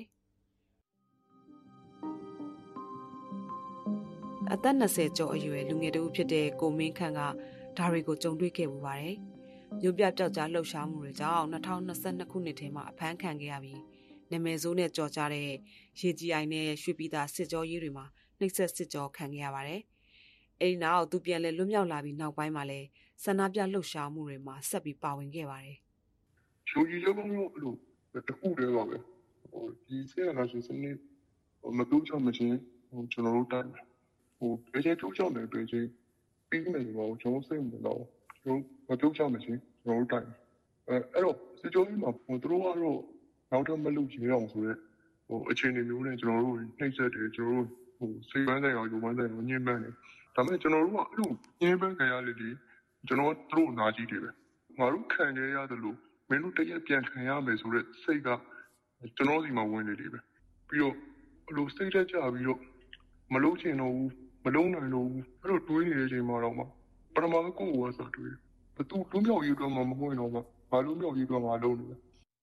အသက်20ကျော်အရွယ်လူငယ်တဦးဖြစ်တဲ့ကိုမင်းခန့်ကဒါတွေကိုကြုံတွေ့ခဲ့ပူပါတယ်မျိုးပြပျောက်ကြားလှုပ်ရှားမှုတွေကြောင့်2022ခုနှစ်ထဲမှာအဖမ်းခံခဲ့ရပြီးနာမည်ဆိုးနဲ့ကြော်ကြားတဲ့ရေကြီးအိုင်နဲ့ရွှေပြည်သာစစ်ကြောရေးတွေမှာနှိပ်စက်စစ်ကြောခံခဲ့ရပါတယ်။အဲဒီနောက်သူပြန်လဲလွတ်မြောက်လာပြီးနောက်ပိုင်းမှာလဲဆန္ဒပြလှုပ်ရှားမှုတွေမှာဆက်ပြီးပါဝင်ခဲ့ပါတယ်။ရှူကြီးလုံးမျိုးအဲ့လိုတခုတည်းပါပဲ။ဒီဆေးရလာရှင်စနေမတူချမချင်းကျွန်တော်တို့တိုင်းဘယ်ကျတူချမယ်ဘယ်ကျပြီးမယ်လို့ကျွန်တော်စိတ်မလို့ကျွန်တော်မတူချမချင်းကျွန်တော်တို့တိုင်းအဲ့တော့စစ်ကြောရေးမှာသူတို့ကတော့နောက်တော့မလုပ်ရအောင်ဆိုတော့အခြေအနေမျိုးနဲ့ကျွန်တော်တို့နှိမ့်ဆက်တယ်ကျွန်တော်တို့စိတ်ပန်းဆိုင်အောင်ယူပန်းဆိုင်အောင်ညှင်းပန်းတယ်ဒါပေမဲ့ကျွန်တော်တို့ကအဲ့လိုညှင်းပန်းခံရလေဒီကျွန်တော်တို့နာကြည့်တယ်ပဲငါတို့ခံရရတယ်လို့မင်းတို့တရက်ပြန်ခံရမယ်ဆိုတော့စိတ်ကကျွန်တော်စီမှာဝင်နေတယ်ပဲပြီးတော့အဲ့လိုစိတ်တက်ကြပြီးတော့မလုံးချင်တော့ဘူးမလုံးနိုင်တော့ဘူးအဲ့လိုတွေးနေတဲ့အချိန်မှာတော့မှပထမဆုံးကိုယ်ကစားတွေးဘသူတွမြောက်ရေးတော့မှမဟုတ်တော့မှဘာလို့မြောက်ရေးတော့မှလုံးနေလဲ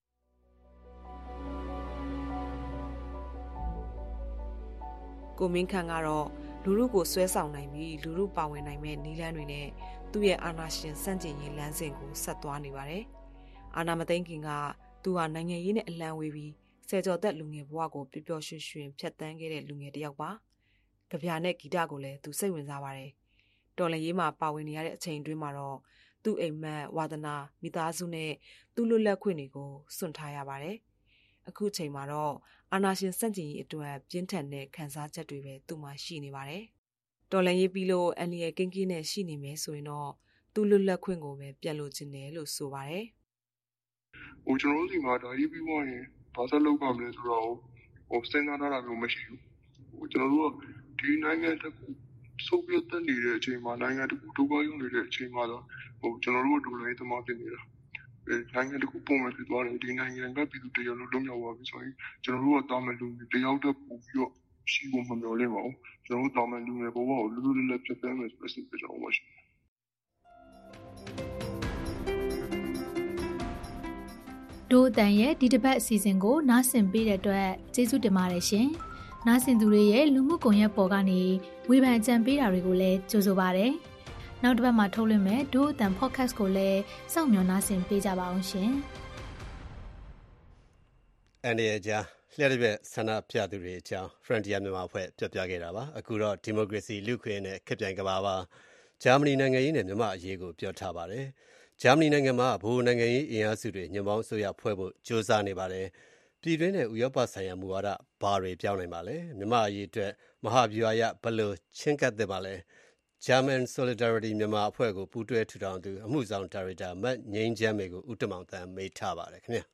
ကိုမင်းခန့်ကတော့လူလူကိုဆွဲဆောင်နိုင်ပြီးလူလူပါဝင်နိုင်မဲ့နည်းလမ်းတွေနဲ့သူ့ရဲ့အာဏာရှင်စန့်ကျင်ရေးလမ်းစဉ်ကိုဆက်သွားနေပါတယ်။အာဏာမသိမ်းခင်ကသူဟာနိုင်ငံရေးနဲ့အလံဝေးပြီးဆယ်ကျော်သက်လူငယ်ဘဝကိုပျော်ပျော်ရွှင်ရွှင်ဖြတ်သန်းခဲ့တဲ့လူငယ်တစ်ယောက်ပါ။ကြပြနဲ့ဂီတကိုလည်းသူစိတ်ဝင်စားပါတယ်။တော်လှန်ရေးမှာပါဝင်နေရတဲ့အချိန်အတွင်းမှာတော့သူ့အိမ်မက်ဝါသနာမိသားစုနဲ့သူ့လွတ်လပ်ခွင့်တွေကိုစွန့်ထားရပါတယ်။အခုချိန်မှာတော့အာဏာရှင်စန့်ကျင်ရေးအတွက်ပြင်းထန်တဲ့ခံစားချက်တွေပဲသူ့မှာရှိနေပါတယ်။တော်လှန်ရေးပြီးလို့အန်လီရဲ့ကင်းကင်းနဲ့ရှိနေမယ်ဆိုရင်တော့သူ့လွတ်လပ်ခွင့်ကိုပဲပြန်လို့ခြင်းတယ်လို့ဆိုပါတယ်။ကျွန်တော်တို့ဒီမှာဒါရေးပြီးသွားရင်ဘာသာလုပ်ပါမလဲဆိုတော့စဉ်းစားထားတာမျိုးမရှိဘူး။ကျွန်တော်တို့ကဒီနိုင်ငံတစ်ခုဆိုဗီယက်တက်နေတဲ့အချိန်မှာနိုင်ငံတစ်ခုဒုက္ခရောက်နေတဲ့အချိန်မှာတော့ကျွန်တော်တို့ကတော်လှန်ရေးသမားဖြစ်နေတာ။နိုင်ငံတစ်ခုပုံမှန်ဖြစ်သွားတယ်ဒီနိုင်ငံကပြည်သူတယောက်လုံးလွတ်မြောက်သွားပြီဆိုရင်ကျွန်တော်တို့ကတာမန်လူတွေတယောက်တည်းပို့ပြီးတော့ရှိဖို့မမျှော်လင့်ပါဘူးကျွန်တော်တို့တာမန်လူတွေဘဝကိုလွတ်လွတ်လပ်လပ်ဖြစ်သန်းမယ်ဆိုတဲ့စိတ်ကြောင့်ပါရှိဒို့အတန်ရဲ့ဒီတစ်ပတ်အစီအစဉ်ကိုနားဆင်ပေးတဲ့အတွက်ကျေးဇူးတင်ပါတယ်ရှင်နားဆင်သူတွေရဲ့လူမှုကွန်ရက်ပေါ်ကနေဝေဖန်အကြံပေးတာတွေကိုလည်းကြိုဆိုပါရစေနောက်တစ်ပတ်မှာထုတ်လွှင့်မယ်ဒို့အတန် podcast ကိုလည်းစောင့်မျှော်နားဆင်ပေးကြပါအောင်ရှင်အန်ဒီရဲ့ကြားလျှက်တစ်ပြက်ဆန္ဒပြသူတွေအကြောင်း Frontier မြန်မာအဖွဲ့ပြပြခဲ့တာပါအခုတော့ Democracy လူ့ခွင့်နဲ့ခေတ်ပြိုင်ကမ္ဘာပါဂျာမနီနိုင်ငံရေးနဲ့မြန်မာအရေးကိုပြောထားပါတယ်ဂျာမနီနိုင်ငံမှာဗဟိုနိုင်ငံရေးအင်အားစုတွေညွန့်ပေါင်းအစိုးရဖွဲ့ဖို့ကြိုးစားနေပါတယ်ပြည်တွင်းနဲ့ဥရောပဆိုင်ရာမူဝါဒဘာတွေပြောင်းနိုင်ပါလဲမြန်မာအရေးအတွက်မဟာဗျူဟာရဘယ်လိုချင်းကပ်သင့်ပါလဲGerman Solidarity မြန်မာအဖွဲ့ကိုပူးတွဲထူထောင်သူအမှုဆောင်ဒါရိုက်တာမတ်ငိမ့်ချမ်းမေကိုဦးတမောင်တန်းမေးထားပါတယ်ခင်ဗျာ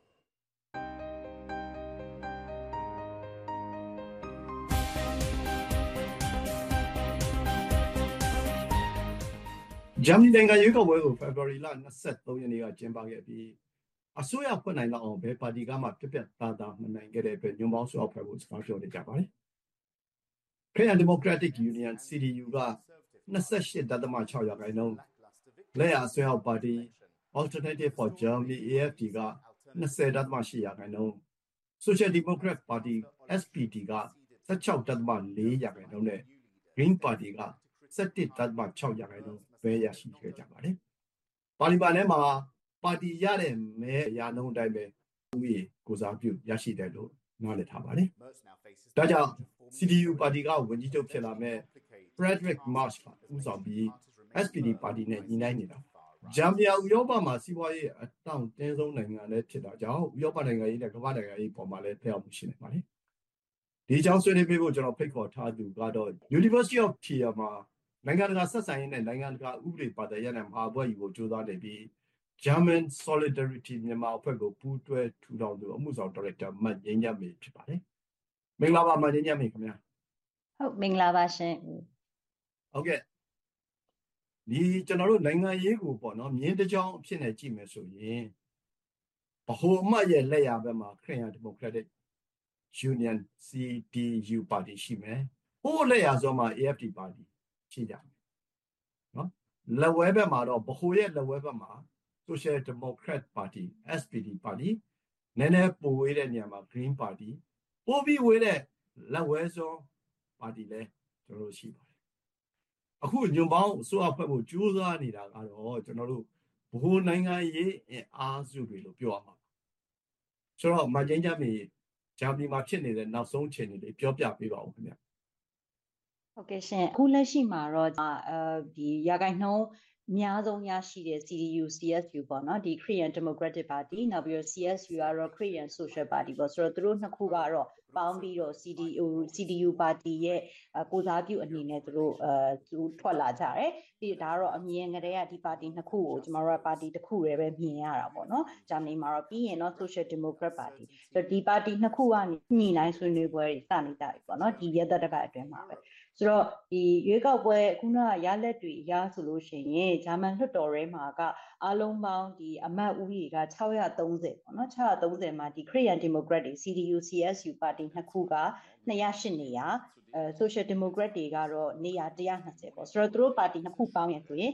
ဂျာမနီနိုင်ငံရွေးကောက်ပွဲကိုဖေဖော်ဝါရီလ23ရက်နေ့ကကျင်းပခဲ့ပြီးအစိုးရဖွဲ့နိုင်တော့အောင်ဘယ်ပါတီကမှပြတ်သားသားမနိုင်ခဲ့တဲ့အတွက်ညွန့်ပေါင်းဆွေးဖွဲ့ဖို့စကားပြောနေကြပါတယ်။ Korean Democratic Union CDU က28.6%လက်ယာအစွဲအောက်ပါတီ Alternative for Germany AFD က20.8% Social Democrat Party SPD က16.4% နဲ့ Green Party က17.6% ပဲရရှိခဲ့ကြပါတယ်။ပါလီမန်ထဲမှာပါတီရတဲ့မဲရာနှုန်းအတိုင်းပဲဦးရေကိုစားပြုရရှိတယ်လို့နားလည်ထားပါတယ်။ဒါကြောင့် CDU ပါတီကဝန်ကြီးချုပ်ဖြစ်လာမဲ့ Friedrich Merz ကဦးဆောင်ပြီး SPD ပါတီနဲ့ညီနိုင်နေတာဂျမ်ဘီယာဥရောပမှာစီးပွားရေးအတောင့်တင်းဆုံးနိုင်ငံလည်းဖြစ်တာကြောင့်ဥရောပနိုင်ငံရေးနဲ့ကမ္ဘာနိုင်ငံရေးပေါ်မှာလည်းထည့်ရောက်မှုရှိနေပါလေဒီကြောင့်ဆွေးနွေးပေးဖို့ကျွန်တော်ဖိတ်ခေါ်ထားသူကတော့ University of Trier မှာနိုင်ငံတကာဆက်ဆံရေးနဲ့နိုင်ငံတကာဥပဒေပါဒရပ်နဲ့မဟာဘွဲ့ယူဖို့ကြိုးစားနေပြီး German Solidarity မြန်မာအဖွဲ့ကိုပူးတွဲထူထောင်သူအမှုဆောင်ဒါရိုက်တာမတ်ငင်းညမေဖြစ်ပါတယ်မင်္ဂလာပါမတ်ငင်းညမေခင်ဗျာဟုတ်မင်္ဂလာပါရှင်ဟုတ်ကဲ့ဒီကျွန်တော်တို့နိုင်ငံရေးကိုပေါ့နော်မြင်းတစ်ကြောင်းအဖြစ်နဲ့ကြည့်မယ်ဆိုရင်ဗဟိုအမတ်ရဲ့လက်ရဘက်မှာ Korean Democratic Union CDU ပါတီရှိမယ်ဟိုလက်ရဆိုမှာ AFD ပါတီရှိကြမယ်နော်လက်ဝဲဘက်မှာတော့ဗဟိုရဲ့လက်ဝဲဘက်မှာ Social Democrat Party SPD ပါတီနည်းနည်းပိုဝေးတဲ့နေရာမှာ Green Party ပိုပြီးဝေးတဲ့လက်ဝဲစွန်းပါတီလည်းကျွန်တော်တို့ရှိပါတယ်အခုညွန်ပေါင်းအစိုးရဖွဲ့ဖို့ကြိုးစားနေတာကတော့ကျွန်တော်တို့ဗဟိုနိုင်ငံရေးအားစုတွေလို့ပြောရမှာဆိုတော့မကျင်းကြမီဂျာမနီမှာဖြစ်နေတဲ့နောက်ဆုံးအခြေအနေတွေပြောပြပေးပါဦးခင်ဗျဟုတ်ကဲ့ရှင်အခုလက်ရှိမှာတော့ဒီရာဂိုင်နှုန်းအများဆုံးရရှိတဲ့ CDU CSU ပေါ့နော်ဒီ Korean Democratic Party နောက်ပြီးတော့ CSU ကတော့ Korean Social Party ပေါ့ဆိုတော့သူတို့နှစ်ခုကတော့ပေါင်းပြီးတော့ CDU ပါတီရဲ့ကိုစားပြုအနေနဲ့သူထွက်လာကြတယ်ဒီဒါကတော့အမြင်ကလေးကဒီပါတီနှစ်ခုကိုကျမတို့ကပါတီတစ်ခုတည်းပဲမြင်ရတာပေါ့နော်ဂျာမနီမှာတော့ပြီးရင်တော့ Social Democrat Party ဆိုတော့ဒီပါတီနှစ်ခုကညှိနှိုင်းဆွေးနွေးပွဲတွေစနေတာပေါ့နော်ဒီရက်သက်တစ်ပတ်အတွင်းမှာပဲဆိုတော့ဒီရွေးကောက်ပွဲခုနကရလက်တွေအရဆိုလို့ရှိရင်ဂျာမန်လွှတ်တော်ထဲမှာကအလုံးပေါင်းဒီအမတ်ဦးရေက630ပေါ့နော်630မှာဒီ Korean Democrat တွေ CDU CSU ပါတီနှစ်ခုက208နေရာSocial Democrat တွေကတော့နေရာ120ပေါ့ဆိုတော့သူတို့ပါတီနှစ်ခုပေါင်းရင်ဆိုရင်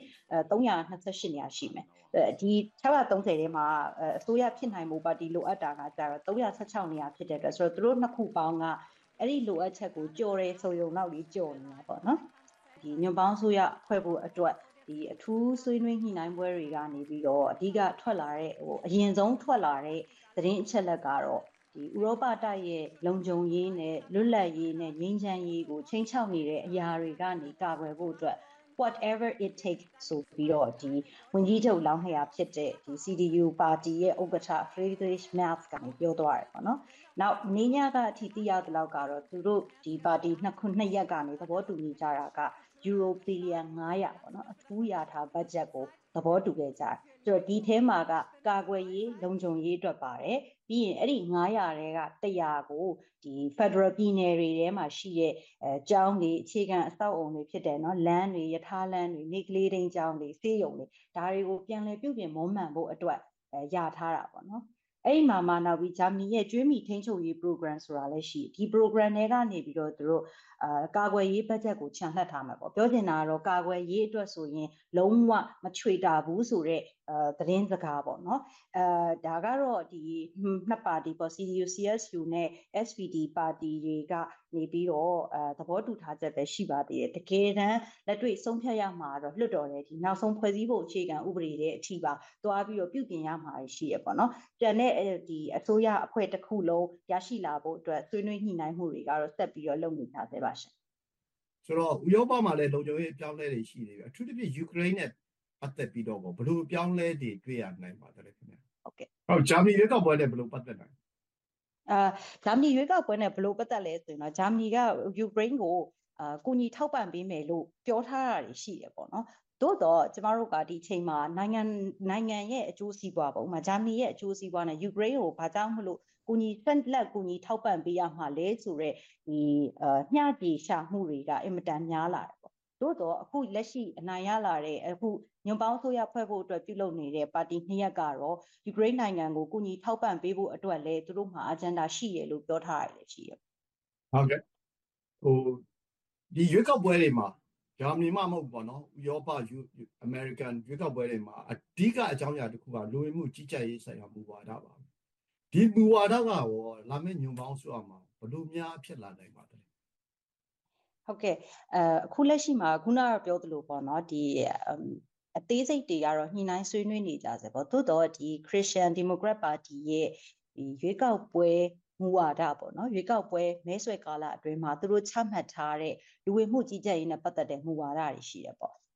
328နေရာရှိမယ်ဒီ630ထဲမှာအစိုးရဖြစ်နိုင်မှုပါတီလိုအပ်တာကကျတော့316နေရာဖြစ်တဲ့အတွက်ဆိုတော့သူတို့နှစ်ခုပေါင်းကအဲ့ဒီလိုအပ်ချက်ကိုကြော်ရဲဆိုရုံနောက်ကြီးကြော်နေတာပေါ့နော်ဒီညွန်ပေါင်းဆိုရဖွဲ့ဖို့အတွက်ဒီအထူးဆွေးနွေးညှိနှိုင်းပွဲတွေကနေပြီးတော့အဓိကထွက်လာတဲ့အရင်ဆုံးထွက်လာတဲ့သတင်းအချက်လက်ကတော့ဒီဥရောပတိုက်ရဲ့လုံခြုံရေးနဲ့လွတ်လပ်ရေးနဲ့ငြိမ်းချမ်းရေးကိုချိန်ချောက်နေတဲ့အရာတွေကနေကာကွယ်ဖို့အတွက် whatever it takes ဆိုပြီးတော့ဒီဝန်ကြီးချုပ်လောင်းလျာဖြစ်တဲ့ဒီ CDU ပါတီရဲ့ဥက္ကဋ္ဌ Friedrich Merz ကနေပြောသွားတယ်ပေါ့နော်။နောက်နေညကအထိသိရသလောက်ကတော့သူတို့ဒီပါတီနှစ်ရက်ကနေသဘောတူညီကြတာကယူရိုဘီလီယံ900ပေါ့နော်အထူးရထားဘတ်ဂျက်ကိုသဘောတူခဲ့ကြတယ်။ဆိုတော့ဒီထဲမှာကကာကွယ်ရေးလုံခြုံရေးအတွက်ပါတယ်။ပြီးရင်အဲ့ဒီ900တဲက100ကိုဒီ Federal ပြည်နယ်တွေထဲမှာရှိတဲ့ကျောင်းတွေအခြေခံအဆောက်အအုံတွေဖြစ်တယ်နော်လမ်းတွေရထားလမ်းတွေနေကလေးတိန်ကျောင်းတွေဆေးရုံတွေဒါတွေကိုပြန်လည်ပြုပြင်မွမ်းမံဖို့အတွက်ရထားတာပေါ့နော်အဲ့ဒီမှာနောက်ပြီးဂျာမနီရဲ့ကျွေးမီထိန်းချုပ်ရေး program ဆိုတာလည်းရှိဒီ program တွေကနေပြီးတော့သူတို့ကာကွယ်ရေးဘတ်ဂျက်ကိုချန်လှပ်ထားမှာပေါ့ပြောချင်တာကတော့ကာကွယ်ရေးအတွက်ဆိုရင်လုံးဝမချွေတာဘူးဆိုတဲ့သတင်းစကားပေါ့နော်ဒါကတော့ဒီနှစ်ပါတီပေါ့ CDU CSU နဲ့ SPD ပါတီတွေကနေပြီးတော့သဘောတူထားချက်ပဲရှိပါသေးတယ်တကယ်တမ်းလက်တွေ့ဆုံးဖြတ်ရမှာတော့လွှတ်တော်ရဲ့ဒီနောက်ဆုံးဖွဲ့စည်းဖို့အခြေခံဥပဒေရဲ့အထိပါသွားပြီးတော့ပြုပြင်ရမှာရှိရပေါ့နော်ပြန်တဲ့ဒီအစိုးရအဖွဲ့တစ်ခုလုံးရရှိလာဖို့အတွက်ဆွေးနွေးညှိနှိုင်းမှုတွေကတော့ဆက်ပြီးတော့လုပ်နေကြသေးပါရှင်ဆိုတော့ဥရောပမှာလည်းလုံခြုံရေးအပြောင်းလဲတွေရှိနေပြီအထူးသဖြင့်ယူကရိန်းနဲ့ပတ်သက်ပြီးတော့ဘယ်လိုအပြောင်းလဲတွေတွေ့ရနိုင်ပါသလဲခင်ဗျဟုတ်ကဲ့ဟုတ်ဂျာမနီရွေးကောက်ပွဲနဲ့ဘယ်လိုပတ်သက်နိုင်ဂျာမနီရွေးကောက်ပွဲနဲ့ဘယ်လိုပတ်သက်လဲဆိုရင်တော့ဂျာမနီကယူကရိန်းကိုကူညီထောက်ပံ့ပေးမယ်လို့ပြောထားတာရှိတယ်ပေါ့နော်သို့တော့ကျမတို့ကဒီချိန်မှာနိုင်ငံရဲ့အကျိုးစီးပွားပေါ့ဥပမာဂျာမနီရဲ့အကျိုးစီးပွားနဲ့ယူကရိန်းကိုဘာကြောင့်မလို့ကူညီထောက်ပံ့ပေးရမှာလဲဆိုတော့ဒီမျှကြေးရှာမှုတွေကအင်မတန်များလာတယ်ပေါ့သို့တော့အခုလက်ရှိအနိုင်ရလာတဲ့အခုညွန်ပေါင်းဆိုရဖွဲ့ဖို့အတွက်ပြုလုပ်နေတဲ့ပါတီနှစ်ရပ်ကတော့ယူကရိန်းနိုင်ငံကိုကူညီထောက်ပံ့ပေးဖို့အတွက်လည်းသူတို့မှာ agenda ရှိရလို့ပြောထားရတယ်ရှိရဟုတ်ကဲ့ဒီရွေးကောက်ပွဲတွေမှာဂျာမနီမှမဟုတ်ပေါ့နော်ဥရောပအမေရိကန်ရွေးကောက်ပွဲတွေမှာအဓိကအကြောင်းအရာတစ်ခုကလူဝင်မှုကြီးကြပ်ရေးဆိုင်ရာမူဝါဒပါဒီမူဝါဒကရောလာမယ့်ညွန်ပေါင်းဆိုရမှာဘယ်လိုများဖြစ်လာနိုင်ပါသလဲဟုတ်ကဲ့အခုလက်ရှိမှာခုနကပြောသလိုပေါ့နော်ဒီအသေးစိတ်တွေကတော့ညှိနှိုင်းဆွေးနွေးနေကြစေပေါ့သို့တော့ဒီ Christian Democrat Party ရဲ့ဒီရွေးကောက်ပွဲမူဝါဒပေါ့နော်ရွေးကောက်ပွဲမဲဆွယ်ကာလအတွင်းမှာသူတို့ချမှတ်ထားတဲ့လူဝင်မှုကြီးကြပ်ရေးနဲ့ပတ်သက်တဲ့မူဝါဒတွေရှိတယ်ပေါ့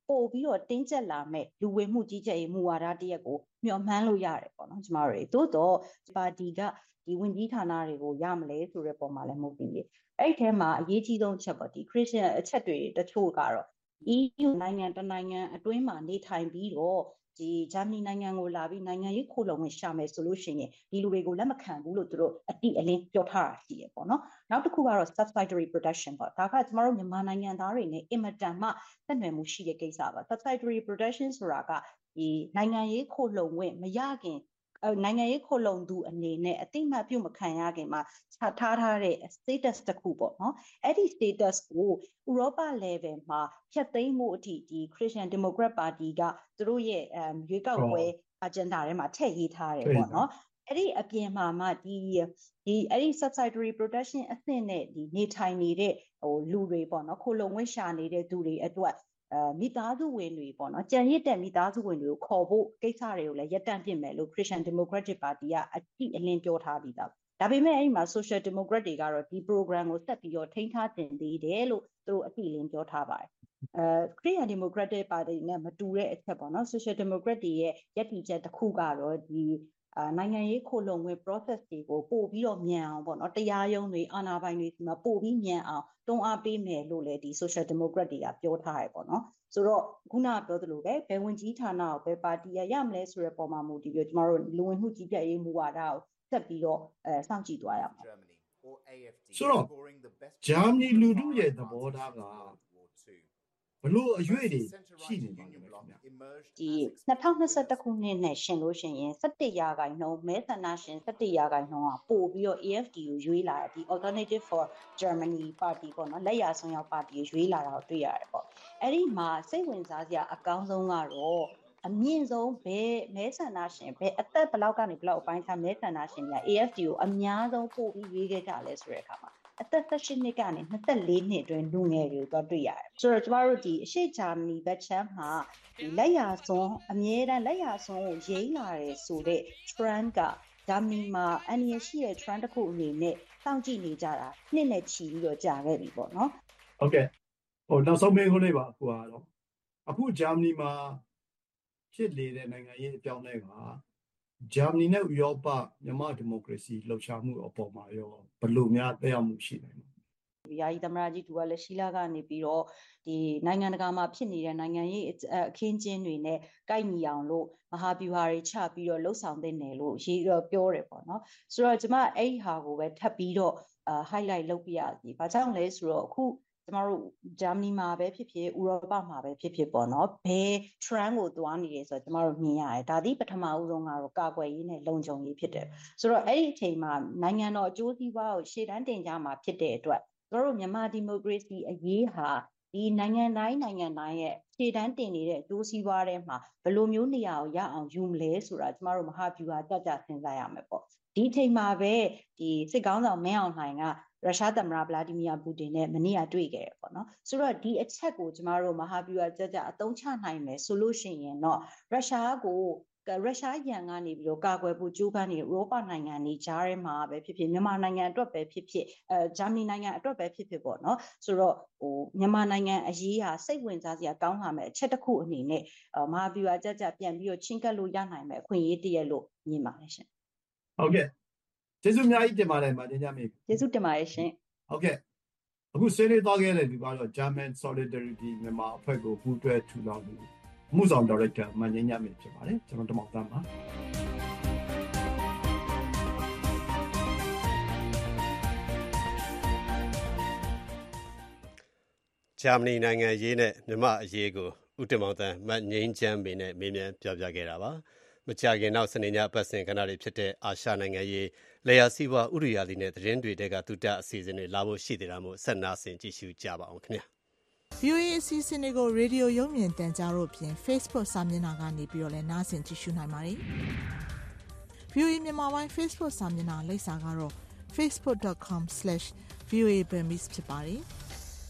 ပို့ပြီးတော့တင်းကျပ်လာမဲ့လူဝင်မှုကြီးကြပ်ရေးမူဝါဒတရက်ကိုမျှော်မှန်းလို့ရတယ်ပေါ့နော်ကျမတို့သို့တော့ပါတီကဒီဝန်ကြီးဌာနတွေကိုရမလဲဆိုတဲ့ပုံမှာလည်းမဟုတ်ဘူးအဲ့ထဲမှာအရေးကြီးဆုံးချက်ပေါ့ဒီ Christian အချက်တွေတချို့ကတော့ EU နိုင်ငံတနိုင်ငံအတွင်းမှာနေထိုင်ပြီးတော့ဒီဂျာမနီနိုင်ငံကိုလာပြီးနိုင်ငံရေးခိုးလုံဝင်ရှာမယ်ဆိုလို့ရှိရင်ဒီလူတွေကိုလက်မခံဘူးလို့သူတို့အတိအလင်းပြောထားတာရှိရပေါ့နော်နောက်တစ်ခုကတော့ subsidiary protection ပေါ့ဒါကကျမတို့မြန်မာနိုင်ငံသားတွေနဲ့အင်မတန်မှသက်နွယ်မှုရှိတဲ့ကိစ္စပါ subsidiary protection ဆိုတာကဒီနိုင်ငံရေးခိုးလုံဝင်မရခင်နိုင်ငံရေးခိုးလုံသူအနေနဲ့အတိမတ်ပြုမခံရခင်မှာချထားထားတဲ့ status တစ်ခုပေါ့နော်အဲ့ဒီ status ကိုဥရောပ level မှာဖြတ်သိမ်းမှုအထိဒီ Christian Democrat Party ကသူတို့ရဲ့ရွေးကောက်ပွဲ agenda ထဲမှာထည့်ရေးထားတယ်ပေါ့နော်အဲ့ဒီအပြင်မှာမှဒီအဲ့ဒီ subsidiary protection အဆင့်နဲ့ဒီနေထိုင်နေတဲ့လူတွေပေါ့နော်ခိုးလုံဝင်ရှာနေတဲ့သူတွေအတွက်မိသားစုဝင်တွေပေါ့နော်ကြံရစ်တဲ့မိသားစုဝင်တွေကိုခေါ်ဖို့ကိစ္စတွေကိုလည်းရပ်တန့်ပြစ်မယ်လို့ Christian Democratic Party ကအတိအလင်းပြောထားပြီးသားဒါပေမဲ့အဲ့ဒီမှာ Social Democrat တွေကတော့ဒီ program ကိုဆက်ပြီးတော့ထိန်းထားတင်သေးတယ်လို့သူတို့အတိအလင်းပြောထားပါတယ်Christian Democratic Party နဲ့မတူတဲ့အချက်ပေါ့နော် Social Democrat တွေရဲ့ယက်တီချက်တစ်ခုကတော့ဒီနိုင်ငံရေးခိုးလုံဝင် process တွေကိုပို့ပြီးတော့မြန်အောင်ပေါ့နော်တရားရုံးတွေအာဏာပိုင်တွေဒီမှာပို့ပြီးမြန်အောင်တွန်းအားပေးမယ်လို့လည်းဒီ Social Democrat တွေကပြောထားတယ်ပေါ့နော်ဆိုတော့ခုနပြောသလိုပဲဘယ်ဝင်ကြီးဌာနကိုဘယ်ပါတီရမလဲဆိုတဲ့ပုံမှာမူတည်ပြီးကျမတို့လူဝင်မှုကြီးကြပ်ရေးမူဝါဒကိုဆက်ပြီးတော့စောင့်ကြည့်သွားရမှာဆိုတော့ဂျာမနီလူထုရဲ့သဘောထားကဘလို့အရွေ့တွေရှိနေပါလဲခင်ဗျာဒီ2021ခုနှစ်နဲ့ရှင်လို့ရှိရင်17%မဲဆန္ဒရှင်17%ကပို့ပြီးတော့ AFD ကိုရွေးလာတယ်ဒီ Alternative for Germany Party ပေါ့နော်လက်ရဆုံးရောက်ပါတီကိုရွေးလာတာကိုတွေ့ရတယ်ပေါ့အဲ့ဒီမှာစိတ်ဝင်စားစရာအကောင်းဆုံးကတော့အမြင့်ဆုံးဘယ်မဲဆန္ဒရှင်ဘယ်အသက်ဘလောက်ကနေဘလောက်အပိုင်းခြားမဲဆန္ဒရှင်တွေက AFD ကိုအများဆုံးပို့ပြီးရွေးခဲ့ကြလဲဆိုတဲ့အခါမှာအသက်18နှစ်ကနေ24နှစ်အတွင်းလူငယ်တွေကိုတွေ့ရတယ်ဆိုတော့ကျမတို့ဒီအရှိဂျာမနီဘက်ချမ်းမှာဒီလက်ရစွန်းအမြဲတမ်းလက်ရစွန်းကိုရိမ့်လာတယ်ဆိုတဲ့ trend ကဂျာမနီမှာအနည်းရှိတဲ့ trend တစ်ခုအနေနဲ့စောင့်ကြည့်နေကြတာနှစ်နဲ့ချီပြီးတော့ကြာခဲ့ပြီပေါ့နော်ဟုတ်ကဲ့ဟိုနောက်ဆုံးမေးခွန်းလေးပါအခုကတော့အခုဂျာမနီမှာဖြစ်နေတဲ့နိုင်ငံရေးအကြောင်းတွေကဂျာမနီနဲ့ဥရောပမြန်မာဒီမိုကရေစီလှုပ်ရှားမှုအပေါ်မှာရောဘယ်လိုများသက်ရောက်မှုရှိနိုင်လဲယာယီသမ္မတကြီးဒူဝါလက်ရှိလာကနေပြီးတော့ဒီနိုင်ငံတကာမှာဖြစ်နေတဲ့နိုင်ငံရေးအခင်းကျင်းတွေနဲ့ကိုက်ညီအောင်လို့မဟာဗျူဟာတွေချပြီးတော့လှုပ်ဆောင်သင့်တယ်လို့ရေးတော့ပြောတယ်ပေါ့နော်ဆိုတော့ကျွန်မအဲ့ဒီဟာကိုပဲထပ်ပြီးတော့highlight လုပ်ပြရစီဘာကြောင့်လဲဆိုတော့အခုကျမတို့ဂျာမနီမှာပဲဖြစ်ဖြစ်ဥရောပမှာပဲဖြစ်ဖြစ်ပေါ့နော်ဘယ် trend ကိုသွားနေလဲဆိုတော့ကျမတို့မြင်ရတယ်ဒါဒီပထမဦးဆုံးကတော့ကာကွယ်ရေးနဲ့လုံခြုံရေးဖြစ်တယ်ဆိုတော့အဲ့ဒီအချိန်မှာနိုင်ငံတော်အကျိုးစီးပွားကိုရှေ့တန်းတင်ကြမှာဖြစ်တဲ့အတွက်တို့မြန်မာဒီမိုကရေစီအရေးဟာဒီနိုင်ငံတိုင်းရဲ့ခြေတန်းတင်နေတဲ့အကျိုးစီးပွားတွေမှာဘယ်လိုမျိုးနေရာကိုရအောင်ယူမလဲဆိုတာကျမတို့မဟာဗျူဟာကြကြစဉ်းစားရမယ်ပေါ့ဒီအချိန်မှာပဲဒီစစ်ကောင်းဆောင်မင်းအောင်လှိုင်ကရုရှားသမ္မတဗလာဒီမီယာပူတင်နဲ့မနေ့ကတွေ့ခဲ့တယ်ပေါ့နော်ဆိုတော့ဒီအချက်ကိုကျမတို့မဟာဗျူဟာကြကြအသုံးချနိုင်မယ်ဆိုလို့ရှိရင်တော့ရုရှားရန်ကနေပြီးတော့ကာကွယ်ဖို့ကြိုးပမ်းနေတဲ့ဥရောပနိုင်ငံတွေကြားထဲမှာပဲဖြစ်ဖြစ်မြန်မာနိုင်ငံအတွက်ပဲဖြစ်ဖြစ်ဂျာမနီနိုင်ငံအတွက်ပဲဖြစ်ဖြစ်ပေါ့နော်ဆိုတော့မြန်မာနိုင်ငံအရေးဟာစိတ်ဝင်စားစရာကောင်းလာမယ်အချက်တစ်ခုအနေနဲ့မဟာဗျူဟာကြကြပြန်ပြီးတော့ချင်းကပ်လို့ရနိုင်မယ်အခွင့်အရေးတည်းလို့မြင်ပါတယ်ရှင်ဟုတ်ကဲ့ကျေးဇူးအများကြီးတင်ပါတယ်မတင်ကြမေကျေးဇူးတင်ပါတယ်ရှင်ဟုတ်ကဲ့အခုဆွေးနွေးသွားခဲ့တဲ့ဒီကတော့ German Solidarity မြန်မာအဖွဲ့ကိုပူးတွဲထူထောင်သူမှုဆောင်ဒါရိုက်တာမန်ငင်းညမေဖြစ်ပါတယ်ကျွန်တော်တမောင်တန်းပါဂျာမနီနိုင်ငံရေးနဲ့မြန်မာအရေးကိုဦးတင်မောင်တန်းမငင်းချမ်းမေနဲ့မေးမြန်းပြောပြခဲ့တာပါမကြာခင်နောက်စနေညပတ်စဉ်ကဏ္ဍတွေဖြစ်တဲ့အာရှနိုင်ငံရေးလေယာစီးပွားဥရိယာလီနဲ့သတင်းတွေတဲကတူတအစီအစဉ်တွေလာဖို့ရှိသေးတာမို့ဆက်နာဆင်ကြည့်ရှုကြပါအောင်ခင်ဗျာ VOA အစီအစဉ်တွေကိုရေဒီယိုရုပ်မြင်သံကြားတို့ဖြင့် Facebook စာမျက်နှာကနေပြီးတော့လည်းနားဆင်ကြည့်ရှုနိုင်ပါတယ်။ VOA မြန်မာပိုင်း Facebook စာမျက်နှာလိပ်စာကတော့ facebook.com/voaburmese ဖြစ်ပါတယ်။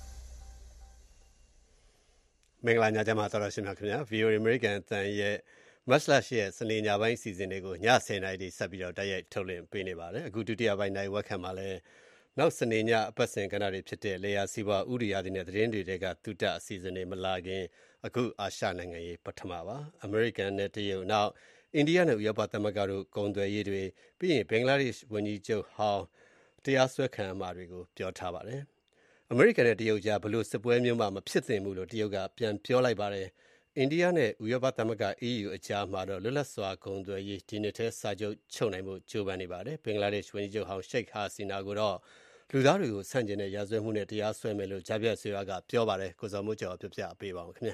မင်္ဂလာညချမ်းပါတော်တော်ရှင်များခင်ဗျာ VOA American အသံရဲ့မတ်လရှိရဲ့စနေညပိုင်းအစီအစဉ်တွေကိုည10:00နာရီဆက်ပြီးတော့တိုက်ရိုက်ထုတ်လွှင့်ပေးနေပါတယ်။အခုဒုတိယပိုင်းနိုင်ဝက်ခံမှာလည်းနောက်စနေညအပတ်စဉ်ကဏ္ဍတွေဖြစ်တဲ့လေယာစီးပွားဥရိယာတွေနဲ့သတင်းတွေတဲကတူတအစီအစဉ်တွေမလာခင်အခုအာရှနိုင်ငံရေးပထမပါအမေရိကန်နဲ့တရုတ်နောက်အိန္ဒိယနဲ့ဥရောပသမဂ္ဂတို့ကုန်သွယ်ရေးတွေပြီးရင်ဘင်္ဂလားဒေ့ရှ်ဝန်ကြီးချုပ်ဟောင်းတရားစွဲခံရမှာတွေကိုပြောထားပါတယ်အမေရိကန်နဲ့တရုတ်ကြားဘလို့စစ်ပွဲမျိုးမှမဖြစ်သင့်ဘူးလို့တရုတ်ကပြန်ပြောလိုက်ပါတယ်အိန္ဒိယနဲ့ဥရောပသမဂ္ဂ EU အကြားမှာတော့လွတ်လပ်စွာကုန်သွယ်ရေးဒီနှစ်ထဲစာချုပ်ချုပ်နိုင်မှုကြိုးပမ်းနေပါတယ်ဘင်္ဂလားဒေ့ရှ်ဝန်ကြီးချုပ်ဟောင်းရှိတ်ဟာစီနာကိုတော့လူသားတွေကိုဆန့်ကျင်တဲ့ရာဇဝတ်မှုနဲ့တရားစွဲမယ်လို့ဂျာဗီယက်ဆွေကပြောပါတယ်ကိုစောမိုးကျော်ပြပြပေးပါဦးခင်ဗျာ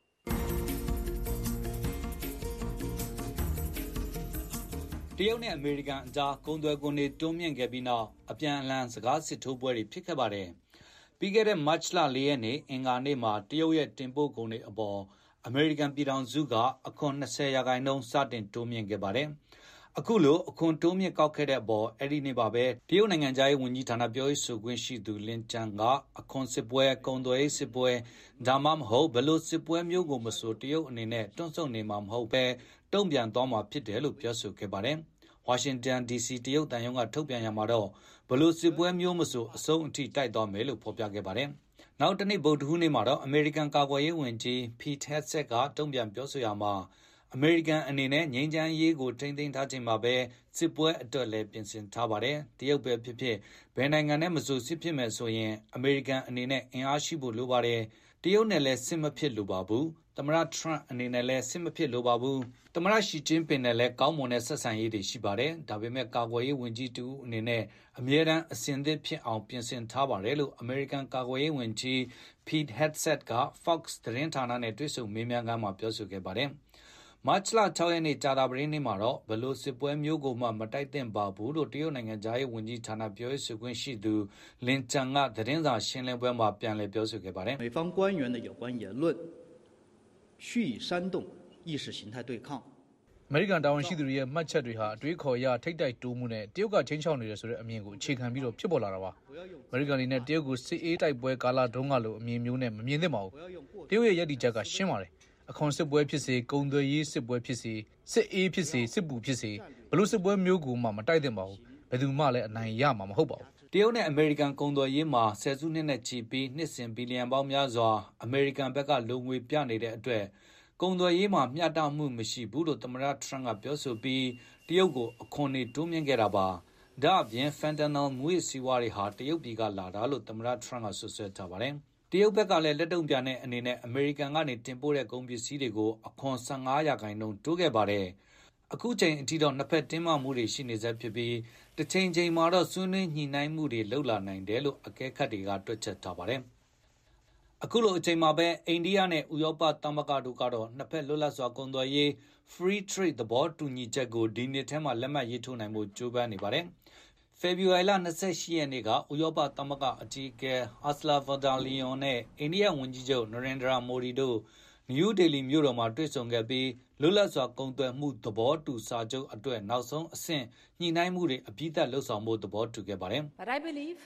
တရုတ်နဲ့အမေရိကန်အကြားကုန်သွယ်ခွန်တွေတွန်းမြင့်ခဲ့ပြီးနောက်အပြန်အလှန်စကားစစ်ထိုးပွဲတွေဖြစ်ခဲ့ပါတယ်ပြီးခဲ့တဲ့မတ်လ4ရက်နေ့အင်္ဂါနေ့မှာတရုတ်ရဲ့တင်ပို့ကုန်တွေအပေါ်အမေရိကန်ပြည်ထောင်စုကအခွန်20%စတင်တိုးမြင့်ခဲ့ပါတယ်အခုလိုအခွန်တိုးမြင့်ကောက်ခဲ့တဲ့အပေါ်အဲ့ဒီနေ့ပါပဲတရုတ်နိုင်ငံသားရေးဝန်ကြီးဌာနပြောရေးဆိုခွင့်ရှိသူလင်ကျန်ကအခွန်စစ်ပွဲကုန်သွယ်ရေးစစ်ပွဲဒါမှမဟုတ်ဘလို့စစ်ပွဲမျိုးကိုမဆိုတရုတ်အနေနဲ့တွန့်ဆုတ်နေမှာမဟုတ်ပဲတုံ့ပြန်သွားမှာဖြစ်တယ်လို့ပြောဆိုခဲ့ပါတယ်ဝါရှင်တန် DC တရုတ်တန်ယုံကထုတ်ပြန်ရမှာတော့ဘလို့စစ်ပွဲမျိုးမဆိုအဆုံးအထိတိုက်သွားမယ်လို့ဖော်ပြခဲ့ပါတယ်နောက်တနေ့ဗုဒ္ဓဟူးနေ့မှာတော့အမေရိကန်ကာကွယ်ရေးဝန်ကြီး Pete Hegseth ကတုံ့ပြန်ပြောဆိုရမှာအမေရိကန်အနေနဲ့ငြိမ်းချမ်းရေးကိုထိန်းသိမ်းထားခြင်းမှာပဲစစ်ပွဲအတွက်လည်းပြင်ဆင်ထားပါတယ်တရုတ်ပဲဖြစ်ဖြစ်ဘယ်နိုင်ငံနဲ့မဆိုစစ်ဖြစ်မယ်ဆိုရင်အမေရိကန်အနေနဲ့အင်အားရှိဖို့လိုပါတယ်တရုတ်နဲ့လည်းစစ်မဖြစ်လိုပါဘူးသမ္မတထရန့်အနေနဲ့လည်းစစ်မဖြစ်လိုပါဘူးသမ္မတရှီကျင်းပင်နဲ့လည်းကောင်းမွန်တဲ့ဆက်ဆံရေးတွေရှိပါတယ်ဒါပေမဲ့ကာကွယ်ရေးဝန်ကြီးတူအနေနဲ့အမြဲတမ်းအစဉ်သစ်ဖြစ်အောင်ပြင်ဆင်ထားပါတယ်လို့အမေရိကန်ကာကွယ်ရေးဝန်ကြီး Pete Hegseth က Fox သတင်းဌာနနဲ့တွေ့ဆုံမေးမြန်းခန်းမှာပြောဆိုခဲ့ပါတယ်မတ်လ6ရက်နေ့ကြာသပတေးနေ့မှာတော့ဘလို့စစ်ပွဲမျိုးကိုမှမတိုက်သင့်ပါဘူးလို့တရုတ်နိုင်ငံသားရေးဝန်ကြီးဌာနပြောရေးဆိုခွင့်ရှိသူလင်ကျန်ကသတင်းစာရှင်းလင်းပွဲမှာပြန်လည်ပြောဆိုခဲ့ပါတယ်美方官员的有关言论蓄意煽动意识形态对抗အမေရိကန်တာဝန်ရှိသူတွေရဲ့မှတ်ချက်တွေဟာအတွေးခေါ်အရထိတ်တိုက်တိုးမှုနဲ့တရုတ်ကချင်းချောက်နေတယ်ဆိုတဲ့အမြင်ကိုအခြေခံပြီးတော့ဖြစ်ပေါ်လာတာပါအမေရိကန်အနေနဲ့တရုတ်ကိုစစ်အေးတိုက်ပွဲကာလတုန်းကလိုအမြင်မျိုးနဲ့မမြင်သင့်ပါဘူးတရုတ်ရဲ့ရည်တည်ချက်ကရှင်းပါတယ်အခွန်စစ်ပွဲဖြစ်စေကုန်သွယ်ရေးစစ်ပွဲဖြစ်စေစစ်အေးဖြစ်စေစစ်ပူဖြစ်စေဘလို့စစ်ပွဲမျိုးကိုမှမတိုက်သင့်ပါဘူးဘယ်သူမှလည်းအနိုင်ရမှာမဟုတ်ပါဘူးတရုတ်နဲ့အမေရိကန်ကုန်သွယ်ရေးမှာဆယ်စုနှစ်နဲ့ချီပြီးနှစ်စဉ်ဘီလီယံပေါင်းများစွာအမေရိကန်ဘက်ကလုံငွေပြနေတဲ့အတွက်ကုန်သွယ်ရေးမှာမျှတမှုမရှိဘူးလို့သမ္မတထရန့်ကပြောဆိုပြီးတရုတ်ကိုအခွန်တွေတိုးမြင့်ခဲ့တာပါဒါအပြင်ဖန်တနယ်မူးစီဝါတွေဟာတရုတ်ပြည်ကလာတာလို့သမ္မတထရန့်ကဆွဆွဲထားပါတယ်တရုတ်ဘက်ကလည်းလက်တုံ့ပြန်တဲ့အနေနဲ့အမေရိကန်ကနေတင်ပို့တဲ့ကုန်ပစ္စည်းတွေကိုအခွန်15%တိုးခဲ့ပါတယ်အခုချိန်အထိတော့နှစ်ဖက်တင်းမာမှုတွေရှိနေဆဲဖြစ်ပြီးတစ်ချိန်မှာတော့ဆွေးနွေးညှိနှိုင်းမှုတွေလှုပ်လာနိုင်တယ်လို့အကဲခတ်တွေကတွက်ချက်ထားပါတယ်အခုလိုအချိန်မှာပဲအိန္ဒိယနဲ့ဥရောပသမဂ္ဂတို့ကတော့နှစ်ဖက်လွတ်လပ်စွာကုန်သွယ်ရေး Free Trade သဘောတူညီချက်ကိုဒီနှစ်ထဲမှာလက်မှတ်ရေးထိုးနိုင်ဖို့ကြိုးပမ်းနေပါတယ်ဖေဖော်ဝါရီလ28ရက်နေ့ကဥရောပသမဂ္ဂအကြီးအကဲ Ursula von der Leyen နဲ့အိန္ဒိယဝန်ကြီးချုပ် Narendra Modi တို့နယူးဒေလီမြို့တော်မှာတွေ့ဆုံခဲ့ပြီးလွတ်လပ်စွာကုန်သွယ်မှုသဘောတူစာချုပ်အတွက်နောက်ဆုံးအဆင့်ညှိနှိုင်းမှုတွေအပြည့်အစုံလှုပ်ဆောင်ဖို့သဘောတူခဲ့ပါတယ်။ But I believe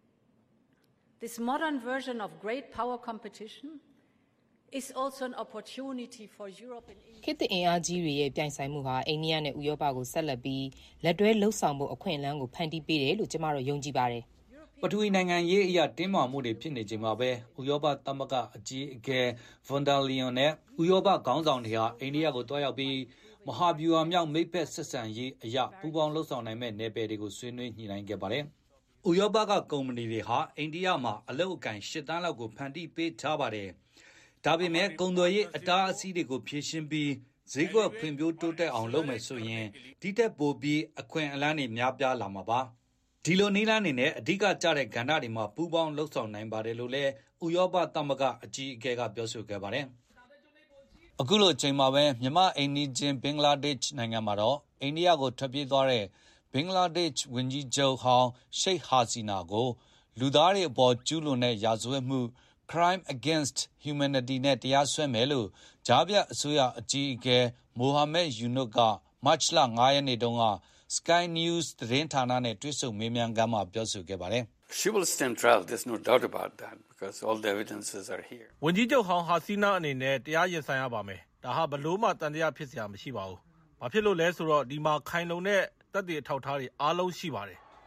this modern version of great power competition is also an opportunity for Europe and India. ခေတ်သစ်အင်အားကြီးတွေရဲ့ပြိုင်ဆိုင်မှုဟာအိန္ဒိယနဲ့ဥရောပကိုဆက်လက်ပြီးလက်တွဲလှုပ်ဆောင်ဖို့အခွင့်အလမ်းကိုဖန်တီးပေးတယ်လို့ကျမတို့ယုံကြည်ပါတယ်ပထဝီနိုင်ငံရေးအရာတင်းမာမှုတွေဖြစ်နေချိန်မှာပဲဥရောပသမဂ္ဂအကြီးအကဲ von der Leyen နဲ့ဥရောပခေါင်းဆောင်တွေဟာအိန္ဒိယကိုတွားရောက်ပြီးမဟာဗျူဟာမြောက်မိတ်ဖက်ဆက်ဆံရေးအရာပူးပေါင်းလှုပ်ဆောင်နိုင်မဲ့နယ်ပယ်တွေကိုဆွေးနွေးညှိနှိုင်းခဲ့ပါတယ်။ဥရောပကကုမ္ပဏီတွေဟာအိန္ဒိယမှာအလုပ်အကင်8 သန်းလောက်ကိုဖန်တီးပေးထားပါတယ်။ဒါပေမဲ့ကုန်သွယ်ရေးအတားအဆီးတွေကိုဖြေရှင်းပြီးဈေးကွက်ဖွံ့ဖြိုးတိုးတက်အောင်လုပ်မယ်ဆိုရင်ဒီတက်ပိုပြီးအခွင့်အလမ်းတွေများပြားလာမှာပါ။ဒီလိုနည်းလမ်းတွေနဲ့အဓိကကျတဲ့ကဏ္ဍတွေမှာပူးပေါင်းလှုပ်ဆောင်နိုင်ပါတယ်လို့လည်းဥရောပသမဂ္ဂအကြီးအကဲကပြောဆိုခဲ့ပါတယ်။အခုလိုအချိန်မှာပဲမြန်မာအိန္ဒိချင်းဘင်္ဂလားဒေ့ရှ်နိုင်ငံမှာတော့အိန္ဒိယကိုထွက်ပြေးသွားတဲ့ဘင်္ဂလားဒေ့ရှ်ဝန်ကြီးချုပ်ဟောင်းရှိတ်ဟာစီနာကိုလူသားတွေအပေါ်ကျူးလွန်တဲ့ရာဇဝတ်မှု Crime Against Humanity နဲ့တရားစွဲမယ်လို့ဂျာဗီယက်အစိုးရအကြီးအကဲမိုဟာမက်ယူနွတ်ကမတ်လ9ရက်နေ့တုန်းကSky News သတင်းဌာနနဲ့တွေ့ဆုံမေးမြန်းခန်းမှာပြောဆိုခဲ့ပါတယ်။ She will stand trial, there's no doubt about that because all the evidences are here. ဝန်ကြီးချုပ်ဟောင်းဟာစီနာအနေနဲ့တရားရင်ဆိုင်ရပါမယ်။ဒါဟာဘလို့မှတန်တရားဖြစ်စရာမရှိပါဘူး။ဘာဖြစ်လို့လဲဆိုတော့ဒီမှာခိုင်လုံတဲ့သက်သေအထောက်အထားတွေအားလုံးရှိပါတယ်။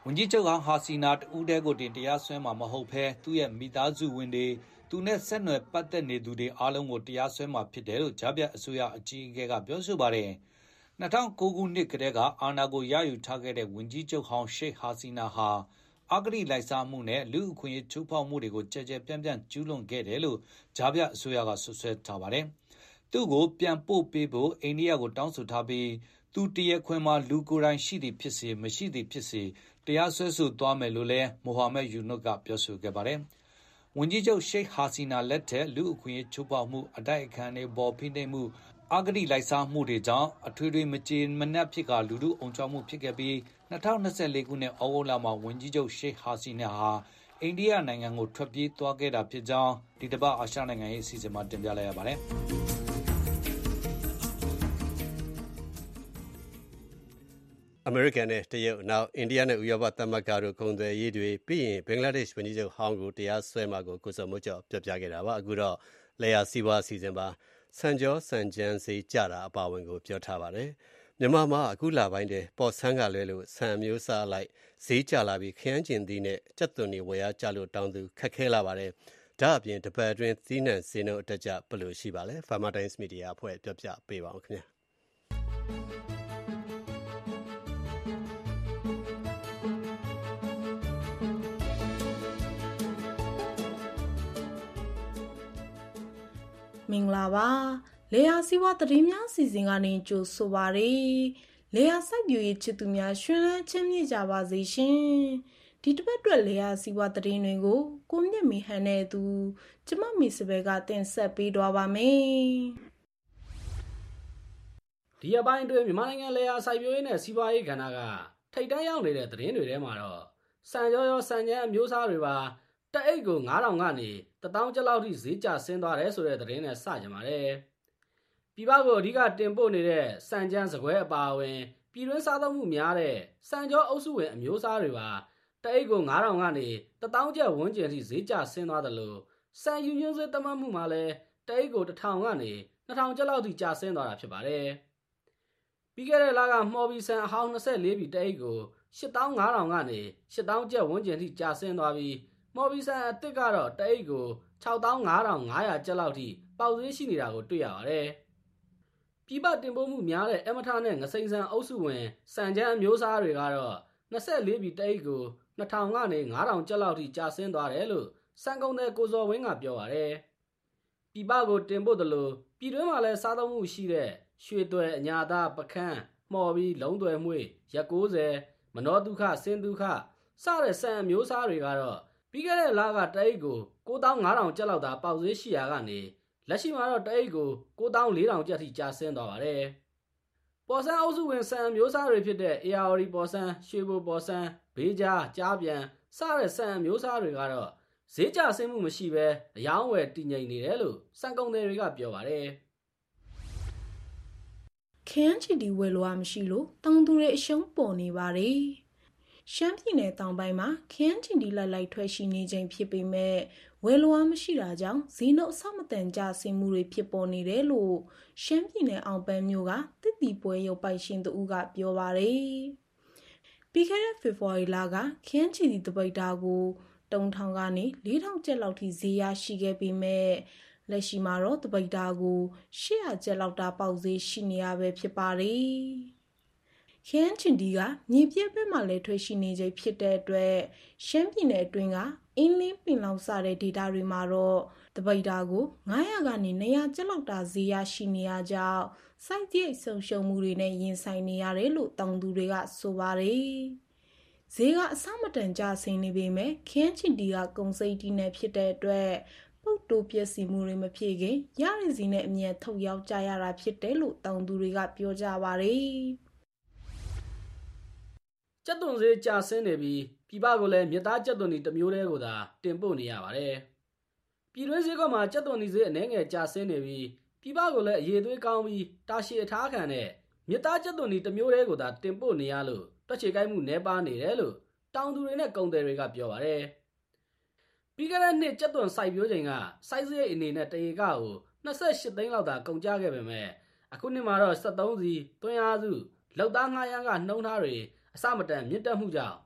ဝန်ကြီးချုပ်ဟာစီနာတူးတဲကိုတင်တရားစွဲမှာမဟုတ်ဘဲသူ့ရဲ့မိသားစုဝင်တွေသူနဲ့ဆက်နွယ်ပတ်သက်နေသူတွေအားလုံးကိုတရားစွဲမှာဖြစ်တယ်လို့ကြားပြအစိုးရအကြီးအကဲကပြောဆိုပါတယ်2009ခုနှစ်ကတည်းကအာဏာကိုရယူထားခဲ့တဲ့ဝန်ကြီးချုပ်ဟောင်းရှိတ်ဟာစီနာဟာအဂတိလိုက်စားမှုနဲ့လူအခွင့်အရေးချိုးဖောက်မှုတွေကိုကြဲကြဲပြန့်ပြန့်ကျူးလွန်ခဲ့တယ်လို့ကြားပြအစိုးရကဆွဆွဲထားပါတယ်သူ့ကိုပြန်ပို့ပေးဖို့အိန္ဒိယကိုတောင်းဆိုထားပြီးသူတရားခွင်မှာလူကိုယ်တိုင်ရှိသည်ဖြစ်စေမရှိသည်ဖြစ်စေတရားစွဲဆိုသွားမယ်လို့လည်းမိုဟာမက်ယူနုတ်ကပြောဆိုခဲ့ပါတယ်ဝန်ကြီးချုပ်ရှိတ်ဟာစီနာလက်ထက်လူအခွင့်အရေးချိုးဖောက်မှုအတိုက်အခံတွေပေါ်ဖိနှိပ်မှုအဂတိလိုက်စားမှုတွေကြောင့်အထွေထွေမကြေမနက်ဖြစ်ကလူထုအုံကြွမှုဖြစ်ခဲ့ပြီး2024ခုနှစ်ဩဂုတ်လမှာဝန်ကြီးချုပ်ရှိတ်ဟာစီနာဟာအိန္ဒိယနိုင်ငံကိုထွက်ပြေးသွားခဲ့တာဖြစ်ကြောင်းဒီတစ်ပတ်အာရှနိုင်ငံရေးအစီအစဉ်မှာတင်ပြလိုက်ရပါတယ်အမေရိကန်နဲ့တရုတ်နောက်အိန္ဒိယနဲ့ဥရောပသမဂ္ဂတို့ကုန်သွယ်ရေးတွေပြီးရင်ဘင်္ဂလားဒေ့ရှ်ဝန်ကြီးချုပ်ဟောင်းကိုတရားစွဲမှာကိုကိုစောမိုးကျော်ပြောပြခဲ့တာပါအခုတော့လေယာစီးပွားအစီအစဉ်ပါစံကြောစံကြမ်းစီကြတာအပါဝင်ကိုပြောထားပါတယ်မြန်မာမှာအခုလပိုင်းတည်းပေါ်ဆန်းကလွဲလို့ဆံမျိုးစားလိုက်ဈေးကျလာပြီးခရမ်းကျင်သီးနဲ့ကြက်သွန်တွေဝယ်ရကြလို့တောင်းသူခက်ခဲလာပါတယ်ဒါအပြင်တပတ်အတွင်းသီးနှံဈေးနှုန်းအတက်ကြဘယ်လိုရှိပါလဲ Farmer Times Media အဖွဲ့ပြောပြပေးပါအောင်ခင်ဗျာမင်္ဂလာပါလေယာစီးပွားသတင်းများစီစဉ်ကနေကြိုဆိုပါရစေလေယာစိုက်ပျိုးရေးချစ်သူများရှင်လန်းချင်းမြင့်ကြပါစေရှင်ဒီတစ်ပတ်အတွက်လေယာစီးပွားသတင်းတွေကိုကိုမြင့်မီဟန်နဲ့သူကျမမီစပယ်ကတင်ဆက်ပေးသွားပါမယ်ဒီအပိုင်းအတွင်းမြန်မာနိုင်ငံလေယာစိုက်ပျိုးရေးနဲ့စီးပွားရေးကဏ္ဍကထိပ်တန်းရောက်နေတဲ့သတင်းတွေထဲမှာတော့စံကြောရောစံချမ်းအမျိုးအစားတွေပါတအိတ်ကို9000ကနေ1000ကျပ်လောက်ထိဈေးကျဆင်းသွားတယ်ဆိုတဲ့သတင်းနဲ့စကြပါတယ်။ပြည်ပကိုအဓိကတင်ပို့နေတဲ့စံချမ်းစကွဲအပါအဝင်ပြည်တွင်းစားသုံးမှုများတဲ့စံကြောအုပ်စုဝင်အမျိုးအစားတွေပါတအိတ်ကို9000ကနေ1000ကျပ်ဝန်းကျင်ထိဈေးကျဆင်းသွားတယ်လို့စံယူညွှန်းစေးတမတ်မှုမှာလည်းတအိတ်ကို1000ကနေ2000ကျပ်လောက်ထိကျဆင်းသွားတာဖြစ်ပါတယ်။ပြီးခဲ့တဲ့လကမှော်ဘီဆန်အဟောင်း24ပြည်တအိတ်ကို8500ကနေ8000ကျပ်ဝန်းကျင်ထိကျဆင်းသွားပြီးမော်ဘီဆန်အတစ်ကတော့တအိတ်ကို65,500ကျပ်လောက်ထိပေါက်ဈေးရှိနေတာကိုတွေ့ရပါတယ်။ပြည်ပတင်ပို့မှုများတဲ့အမထနဲ့ငစိမ့်ဆန်အုပ်စုဝင်စံချမ်းအမျိုးအစားတွေကတော့24ပြည်တအိတ်ကို2000ကနေ9000ကျပ်လောက်ထိကျဆင်းသွားတယ်လို့စံကုန်တဲ့ကိုစော်ဝင်းကပြောပါတယ်။ပြည်ပကိုတင်ပို့တယ်လို့ပြည်တွင်းမှာလည်းစားသုံးမှုရှိတဲ့ရွှေသွဲအညာသားပကန်းမှော်ပြီးလုံးသွဲမွေးရက်90မနောဒုက္ခစင်ဒုက္ခစတဲ့စံအမျိုးအစားတွေကတော့ပြီးခဲ့တဲ့လကတအိတ်ကို9500ကျပ်လောက်သာပေါက်ဈေးရှိရာကနေလက်ရှိမှာတော့တအိတ်ကို9400ကျပ်ထိကျဆင်းသွားပါတယ်။ပေါ်ဆန်းအုပ်စုဝင်စံမျိုးစားတွေဖြစ်တဲ့ ARD ပေါ်ဆန်း၊ရွှေဘိုပေါ်ဆန်း၊ဘေးကြား၊ကြားပြန်စတဲ့စံမျိုးစားတွေကတော့ဈေးကျဆင်းမှုမရှိဘဲအယောင်းဝယ်တည်ငြိမ်နေတယ်လို့စံကုန်သည်တွေကပြောပါတယ်။ခရမ်းချီတီဝယ်လို့မရှိလို့တောင်သူတွေအရှုံးပေါ်နေပါတယ်။ရှမ်းပြည်နယ်တောင်ပိုင်းမှာခရမ်းချီတီလိုက်ထွက်ရှိနေခြင်းဖြစ်ပေမဲ့ဝယ်လိုအားမရှိတာကြောင့်ဈေးနှုန်းအဆမတန်ကျဆင်းမှုတွေဖြစ်ပေါ်နေတယ်လို့ရှမ်းပြည်နယ်အောင်ပန်းမြို့ကတစ်တီပွဲရုပ်ပိုင်ရှင်သူကပြောပါတယ်။ပြီးခဲ့တဲ့ဖေဖော်ဝါရီလကခရမ်းချီတီတပိတ်တာကို3000ကနေ4000ကျပ်လောက်ထိဈေးရရှိခဲ့ပေမဲ့လက်ရှိမှာတော့တပိတ်တာကို800ကျပ်လောက်တာပေါက်ဈေးရှိနေရပဲဖြစ်ပါတယ်။ခရမ်းချင်တီကမြေပြည့်ဘက်မှာလည်းထွက်ရှိနေခြင်းဖြစ်တဲ့အတွက်ရှမ်းပြည်နယ်အတွင်းကအင်းလင်းပင်လောင်စတဲ့ဒေတာတွေမှာတော့တပိတ်တာကို900ကနေ200ကျပ်လောက်တာဈေးရရှိနေရကြောင်းစိုက်ကြည့်ဆုံရှုံမှုတွေနဲ့ရင်ဆိုင်နေရတယ်လို့တောင်သူတွေကဆိုပါတယ်။ဈေးကအဆမတန်ကျဆင်းနေပေမဲ့ခရမ်းချင်တီကကုန်စိတ်တီးနဲ့ဖြစ်တဲ့အတွက်ပုတ်တိုးပြည့်စီမှုတွေမဖြစ်ခင်ရရစီနဲ့အမြဲထုတ်ရောက်ကြရတာဖြစ်တယ်လို့တောင်သူတွေကပြောကြပါတယ်။ကျက်သွန်ဈေးကျဆင်းနေပြီးပြည်ပကိုလည်းမြစ်သားကျက်သွန်ဒီတစ်မျိုးတည်းကိုသာတင်ပို့နေရပါတယ်။ပြည်တွင်းဈေးကွက်မှာကျက်သွန်ဒီဈေးအနည်းငယ်ကျဆင်းနေပြီးပြည်ပကိုလည်းအရေးသွေးကောင်းပြီးတာရှည်အထားခံတဲ့မြစ်သားကျက်သွန်ဒီတစ်မျိုးတည်းကိုသာတင်ပို့နေရလို့တွက်ချေကိုက်မှုနှဲပါနေတယ်လို့တောင်သူတွေနဲ့ကုန်သည်တွေကပြောပါတယ်။ပြီးခဲ့တဲ့နှစ်ကျက်သွန်စိုက်ပျိုးချိန်ကစိုက်စရိတ်အနေနဲ့တရေကကို28သိန်းလောက်သာကုန်ကျခဲ့ပေမဲ့အခုနှစ်မှာတော့73စီသွင်းအားစုလောက်သားငှားရမ်းကနှုံးထားတွေအစမတန်မြင့်တက်မှုကြောင့်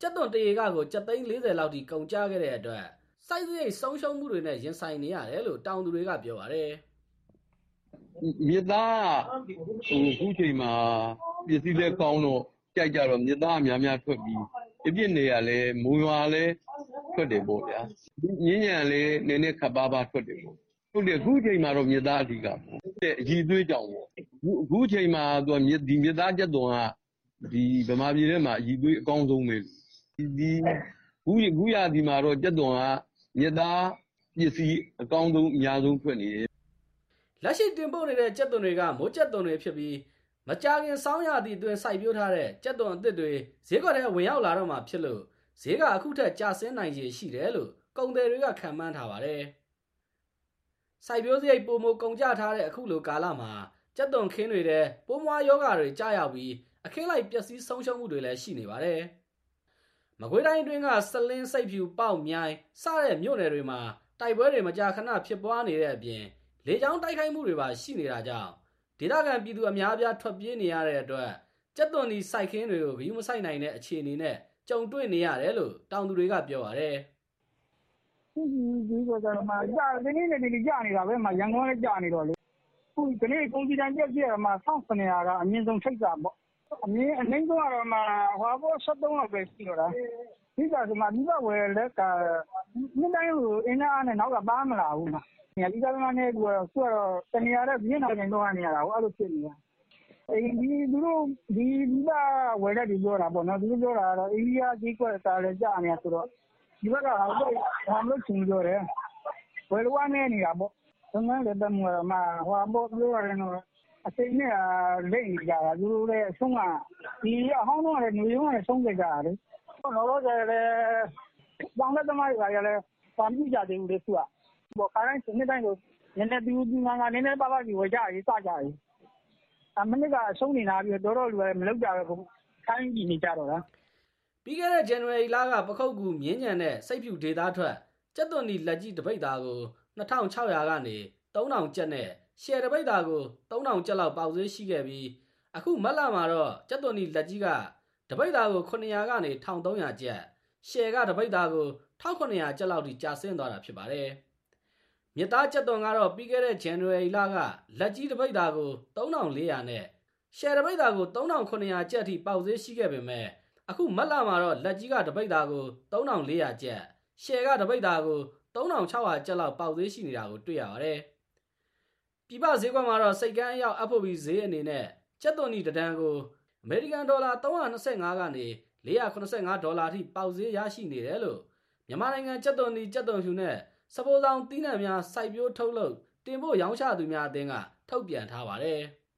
ကြက်သွန်တရေကကို740လောက်ထိကုန်ကျခဲ့တဲ့အတွက်စိုက်စရိတ်ဆုံးရှုံးမှုတွေနဲ့ရင်ဆိုင်နေရတယ်လို့တောင်သူတွေကပြောပါတယ်မြစ်သားအခုချိန်မှာပစ္စည်းလည်းကောင်းတော့ကြိုက်ကြတော့မြစ်သားအများများထွက်ပြီးအပြစ်နေရလဲမူရွာလဲထွက်တယ်ပေါ့ဗျာညဉ့်ညံလေးနည်းနည်းခပ်ပါးထွက်တယ်ပေါ့ဟုတ်တယ်အခုချိန်မှာတော့မြစ်သားအဓိကပေါ့အကြီးသွေးကြောင်ပေါ့အခုချိန်မှာသူကမြစ်သားကြက်သွန်ကဒီဗမာပြည်ထဲမှာအကြီးသွေးအကောင်းဆုံးပဲဒီအခုရဒီမှာတော့ကြက်သွန်ကမြစ်သားပစ္စည်းအကောင်းဆုံးအများဆုံးထွက်နေတယ်လက်ရှိတင်ပို့နေတဲ့ကြက်သွန်တွေကမိုးကြက်သွန်တွေဖြစ်ပြီးမကြာခင်ဆောင်းရာသီအတွင်းစိုက်ပျိုးထားတဲ့ကြက်သွန်အသစ်တွေဈေးကွက်ထဲဝင်ရောက်လာတော့မှဖြစ်လို့ဈေးကအခုထက်ကျဆင်းနိုင်ခြေရှိတယ်လို့ကုန်သည်တွေကခန့်မှန်းထားပါတယ်။စိုက်ပျိုးစရိတ်ပိုမိုကုန်ကျထားတဲ့အခုလိုကာလမှာကြက်သွန်ခင်းတွေတဲ့ပိုးမွှားရောဂါတွေကြာရောက်ပြီးအခင်းလိုက်ပျက်စီးဆုံးရှုံးမှုတွေလည်းရှိနေပါတယ်။မကွေးတိုင်းအတွင်းကစလင်းစိတ်ဖြူပေါက်မြိုင်စတဲ့မြို့နယ်တွေမှာတိုက်ပွဲတွေမကြာခဏဖြစ်ပွားနေတဲ့အပြင်လေကြောင်းတိုက်ခိုက်မှုတွေပါရှိနေတာကြောင့်ဒေသခံပြည်သူအများအပြားထွက်ပြေးနေရတဲ့အတွက်ကြက်သွန်ဒီစိုက်ခင်းတွေကိုဂရုမစိုက်နိုင်တဲ့အခြေအနေနဲ့ကြုံတွေ့နေရတယ်လို့တောင်သူတွေကပြောပါတယ်။ဒီကတော့မှဒီနေ့နဲ့ဒီကြာနေတာပဲရန်ကုန်လည်းကြာနေတော့လေ။ဒီနေ့ကုန်စည်တန်းပြည့်ပြည့်မှာ1900ကအမြင့်ဆုံးထိတ်တာပေါ့။အနှင်းဆုံးကတော့ဟွာပေါ်73လောက်ပဲရှိတော့တာ။ဒီကဆိုမှဒီဘဝယ်လက်ကနေ့တိုင်းကိုအင်းအားနဲ့နောက်ကပါမလာဘူးမှာ။ဒီကမှလည်းကိုတော့တနေရာတဲ့ပြင်းအောင်နေတော့နေရတာဟိုအဲ့လိုဖြစ်နေတာ။သူတို့ဒီဘဝယ်တဲ့ဒီပြောတာပေါ့နော်သူတို့ပြောတာကတော့အိန္ဒိယကြီးကွက်ကလည်းကြာနေဆိုတော့ဒီဘက်ကဟာလို့ချင်ပြောတယ်ဝယ်လို့အနေနေတာပေါ့ငန်းလည်းတမှုတော့ဟွာပေါ့ပြောရတယ်နော်အစိမ်းနဲ့လိမ့်နေကြတာသူတို့လည်းအဆုံးကဒီအဟောင်းတော့လည်းနေရုံးနဲ့ဆုံးကြကြတယ်တော့တော့လည်းဘောင်းလက်သမားတွေကလည်းပါပြကြတယ်ဦးလေးသူကပေါ့ခါတိုင်းစနေတိုင်းကိုနည်းနည်းဒီငါနည်းနည်းပါကြီးဝယ်ကြရေးစကြရေးအမနစ်ကအဆုံးနေတာပြီးတော့လူလည်းမလောက်ကြပဲခိုင်းကြည့်နေကြတော့လားပြီးခဲ့တဲ့ January လကပခုတ်ကူမြင်းညံတဲ့စိတ်ဖြူဒေသထွက်ကြက်သွန်ဒီလက်ကြီးတပိတ်သားကို2600ကနေ3000ကျပ်နဲ့ရှယ်တပိတ်သားကို3000ကျပ်လောက်ပေါက်ဈေးရှိခဲ့ပြီးအခုမတ်လမှာတော့ကြက်သွန်ဒီလက်ကြီးကတပိတ်သားကို900ကနေ1300ကျပ်ရှယ်ကတပိတ်သားကို1900ကျပ်လောက်ထိကျဆင်းသွားတာဖြစ်ပါတယ်မြစ်သားကြက်သွန်ကတော့ပြီးခဲ့တဲ့ January လကလက်ကြီးတပိတ်သားကို3400နဲ့ရှယ်တပိတ်သားကို3900ကျပ်ထိပေါက်ဈေးရှိခဲ့ပေမဲ့အခုမတ်လမှာတော့လက်ကြီးကတပိတ်သားကို3400ကျပ်ရှယ်ကတပိတ်သားကို3600ကျပ်လောက်ပေါက်ဈေးရှိနေတာကိုတွေ့ရပါတယ်ပြည်ပဈေးကွက်မှာတော့စိတ်ကန်းအရောက် FOB ဈေးအနေနဲ့ကြက်သွန်ဒီတဒန်းကိုအမေရိကန်ဒေါ်လာ325ကနေ485ဒေါ်လာထိပေါက်ဈေးရရှိနေတယ်လို့မြန်မာနိုင်ငံကြက်သွန်ဒီကြက်သွန်ဖြူနဲ့စပိုးဆောင်သီးနှံများစိုက်ပျိုးထုတ်လုပ်တင်ပို့ရောင်းချသူများအသင်းကထုတ်ပြန်ထားပါတယ်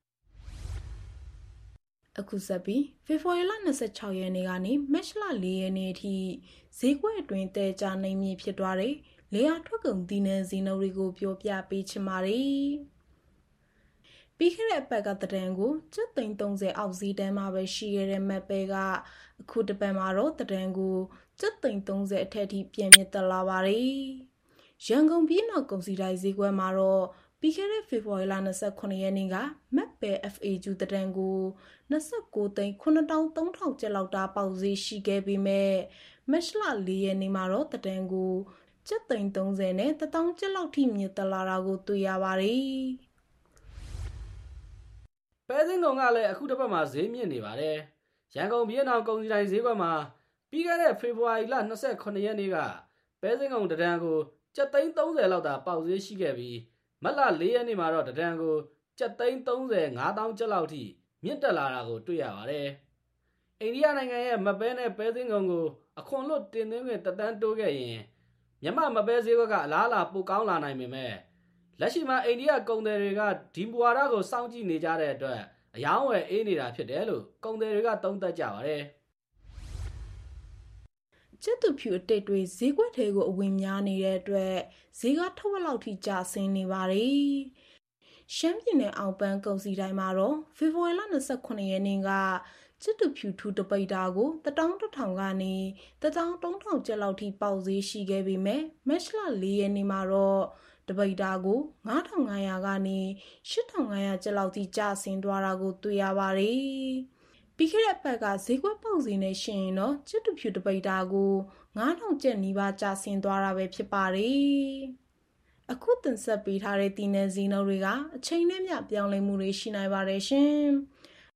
အခုဆက်ပြီးဖေဖော်ဝါရီလ26ရက်နေ့ကနေမတ်လ4ရက်နေ့အထိဈေးကွက်အတွင်းတဲကြနိုင်မြင့်ဖြစ်သွားတဲ့လေယာထွက်ကုန်သီးနှံဈေးနှုန်းတွေကိုပြောပြပေးချင်ပါတယ်။ပြီးခဲ့တဲ့အပတ်ကတန်းကို730အောက်ဈေးတန်းမှာပဲရှိခဲ့တဲ့မက်ပဲကအခုတစ်ပတ်မှာတော့တန်းကို730အထက်ထိပြန်မြင့်တက်လာပါတယ်။ရန်ကုန်ပြည်နောက်ကုန်စည်တိုင်းဈေးကွက်မှာတော့ပြီးခဲ့တဲ့ဖေဖော်ဝါရီလ29ရက်နေ့ကမက်ပဲ FAQ တန်းကို29,9300ကျပ်လောက်တာပေါက်ဈေးရှိခဲ့ပြီးမဲ့မတ်လ4ရက်နေ့မှာတော့တန်းကို730နဲ့1000ကျပ်လောက်ထိမြင့်တက်လာတာကိုတွေ့ရပါတယ်။ပဲစင်းကုန်ကလည်းအခုတစ်ပတ်မှာဈေးမြင့်နေပါတယ်။ရန်ကုန်ပြည်နောက်ကုန်စည်တိုင်းဈေးကွက်မှာပြီးခဲ့တဲ့ဖေဖော်ဝါရီလ29ရက်နေ့ကပဲစင်းကုန်တန်းကို730လောက်တာပေါက်ဈေးရှိခဲ့ပြီးမတ်လ4ရက်နေ့မှာတော့တန်းကို730 5000ကျပ်လောက်ထိမြင့်တက်လာတာကိုတွေ့ရပါတယ်။အိန္ဒိယနိုင်ငံရဲ့မပဲနဲ့ပဲစင်းကုန်ကိုအခွန်လွတ်တင်သွင်းခွင့်တက်တန်းတိုးခဲ့ရင်မြန်မာမပဲဈေးကွက်ကအလားအလာပိုကောင်းလာနိုင်ပေမဲ့လက်ရှိမှာအိန္ဒိယကုန်သည်တွေကဒီမူဝါဒကိုစောင့်ကြည့်နေကြတဲ့အတွက်အယောင်းဝယ်အေးနေတာဖြစ်တယ်လို့ကုန်သည်တွေကသုံးသပ်ကြပါတယ်။ကျက်သူဖြူအတိတ်တွေဈေးကွက်ထဲကိုအဝင်များနေတဲ့အတွက်ဈေးကထက်ဝက်လောက်ထိကျဆင်းနေပါတယ်။ရှမ်းပြည်နယ်အောင်ပန်းကုန်စည်တိုင်းမှာတော့ဖေဖော်ဝါရီလ29ရက်နေ့ကကျက်တူဖြူထူတပိတ်တာကို1100ကနေ13000ကျပ်လောက်ထိပေါက်ဈေးရှိခဲ့ပေမဲ့မတ်လ4ရက်နေ့မှာတော့တပိတ်တာကို9500ကနေ8500ကျပ်လောက်ထိကျဆင်းသွားတာကိုတွေ့ရပါတယ်ပြီးခဲ့တဲ့အပတ်ကဈေးကွက်ပေါက်ဈေးနဲ့ရှင်ရင်တော့ကြက်တူဖြူတပိတ်တာကို9000ကျပ်နီးပါးကျဆင်းသွားတာပဲဖြစ်ပါတယ်။အခုတင်ဆက်ပေးထားတဲ့တီနယ်ဈေးနှုန်းတွေကအချိန်နဲ့မျှပြောင်းလဲမှုတွေရှိနိုင်ပါတယ်ရှင်။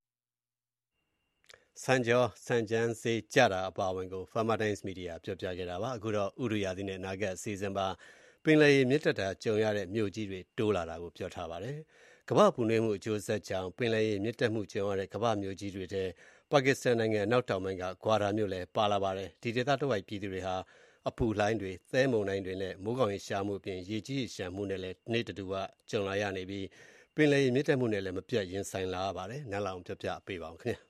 စံကြောစံကြမ်းစေးကြတာအပါအဝင်ကို Farmer Times Media ပြောပြခဲ့တာပါအခုတော့ဥရိယာသီနဲ့နာဂတ်အစီအစဉ်ပါပင်လယ်ရေမြင့်တက်တာကြုံရတဲ့မြို့ကြီးတွေတိုးလာတာကိုပြောထားပါတယ်ကမ္ဘာပူနွေးမှုအကျိုးဆက်ကြောင့်ပင်လယ်ရေမြင့်တက်မှုကြုံရတဲ့ကမ္ဘာမြို့ကြီးတွေထဲပါကစ္စတန်နိုင်ငံနောက်တောင်ပိုင်းကဂွာဒါမြို့လည်းပါလာပါတယ်ဒီဒေသတစ်ဝိုက်ပြည်သူတွေဟာအပူလှိုင်းတွေသဲမုန်တိုင်းတွေနဲ့မိုးကောင်ရေရှားမှုအပြင်ရေကြီးရေရှမ်းမှုနဲ့လည်းနေ့တူကကြုံလာရနေပြီးပင်လယ်ရေမြင့်တက်မှုနဲ့လည်းမပြတ်ရင်ဆိုင်လာရပါတယ်နန်းလောင်ပြပြပေးပါအောင်ခင်ဗျာ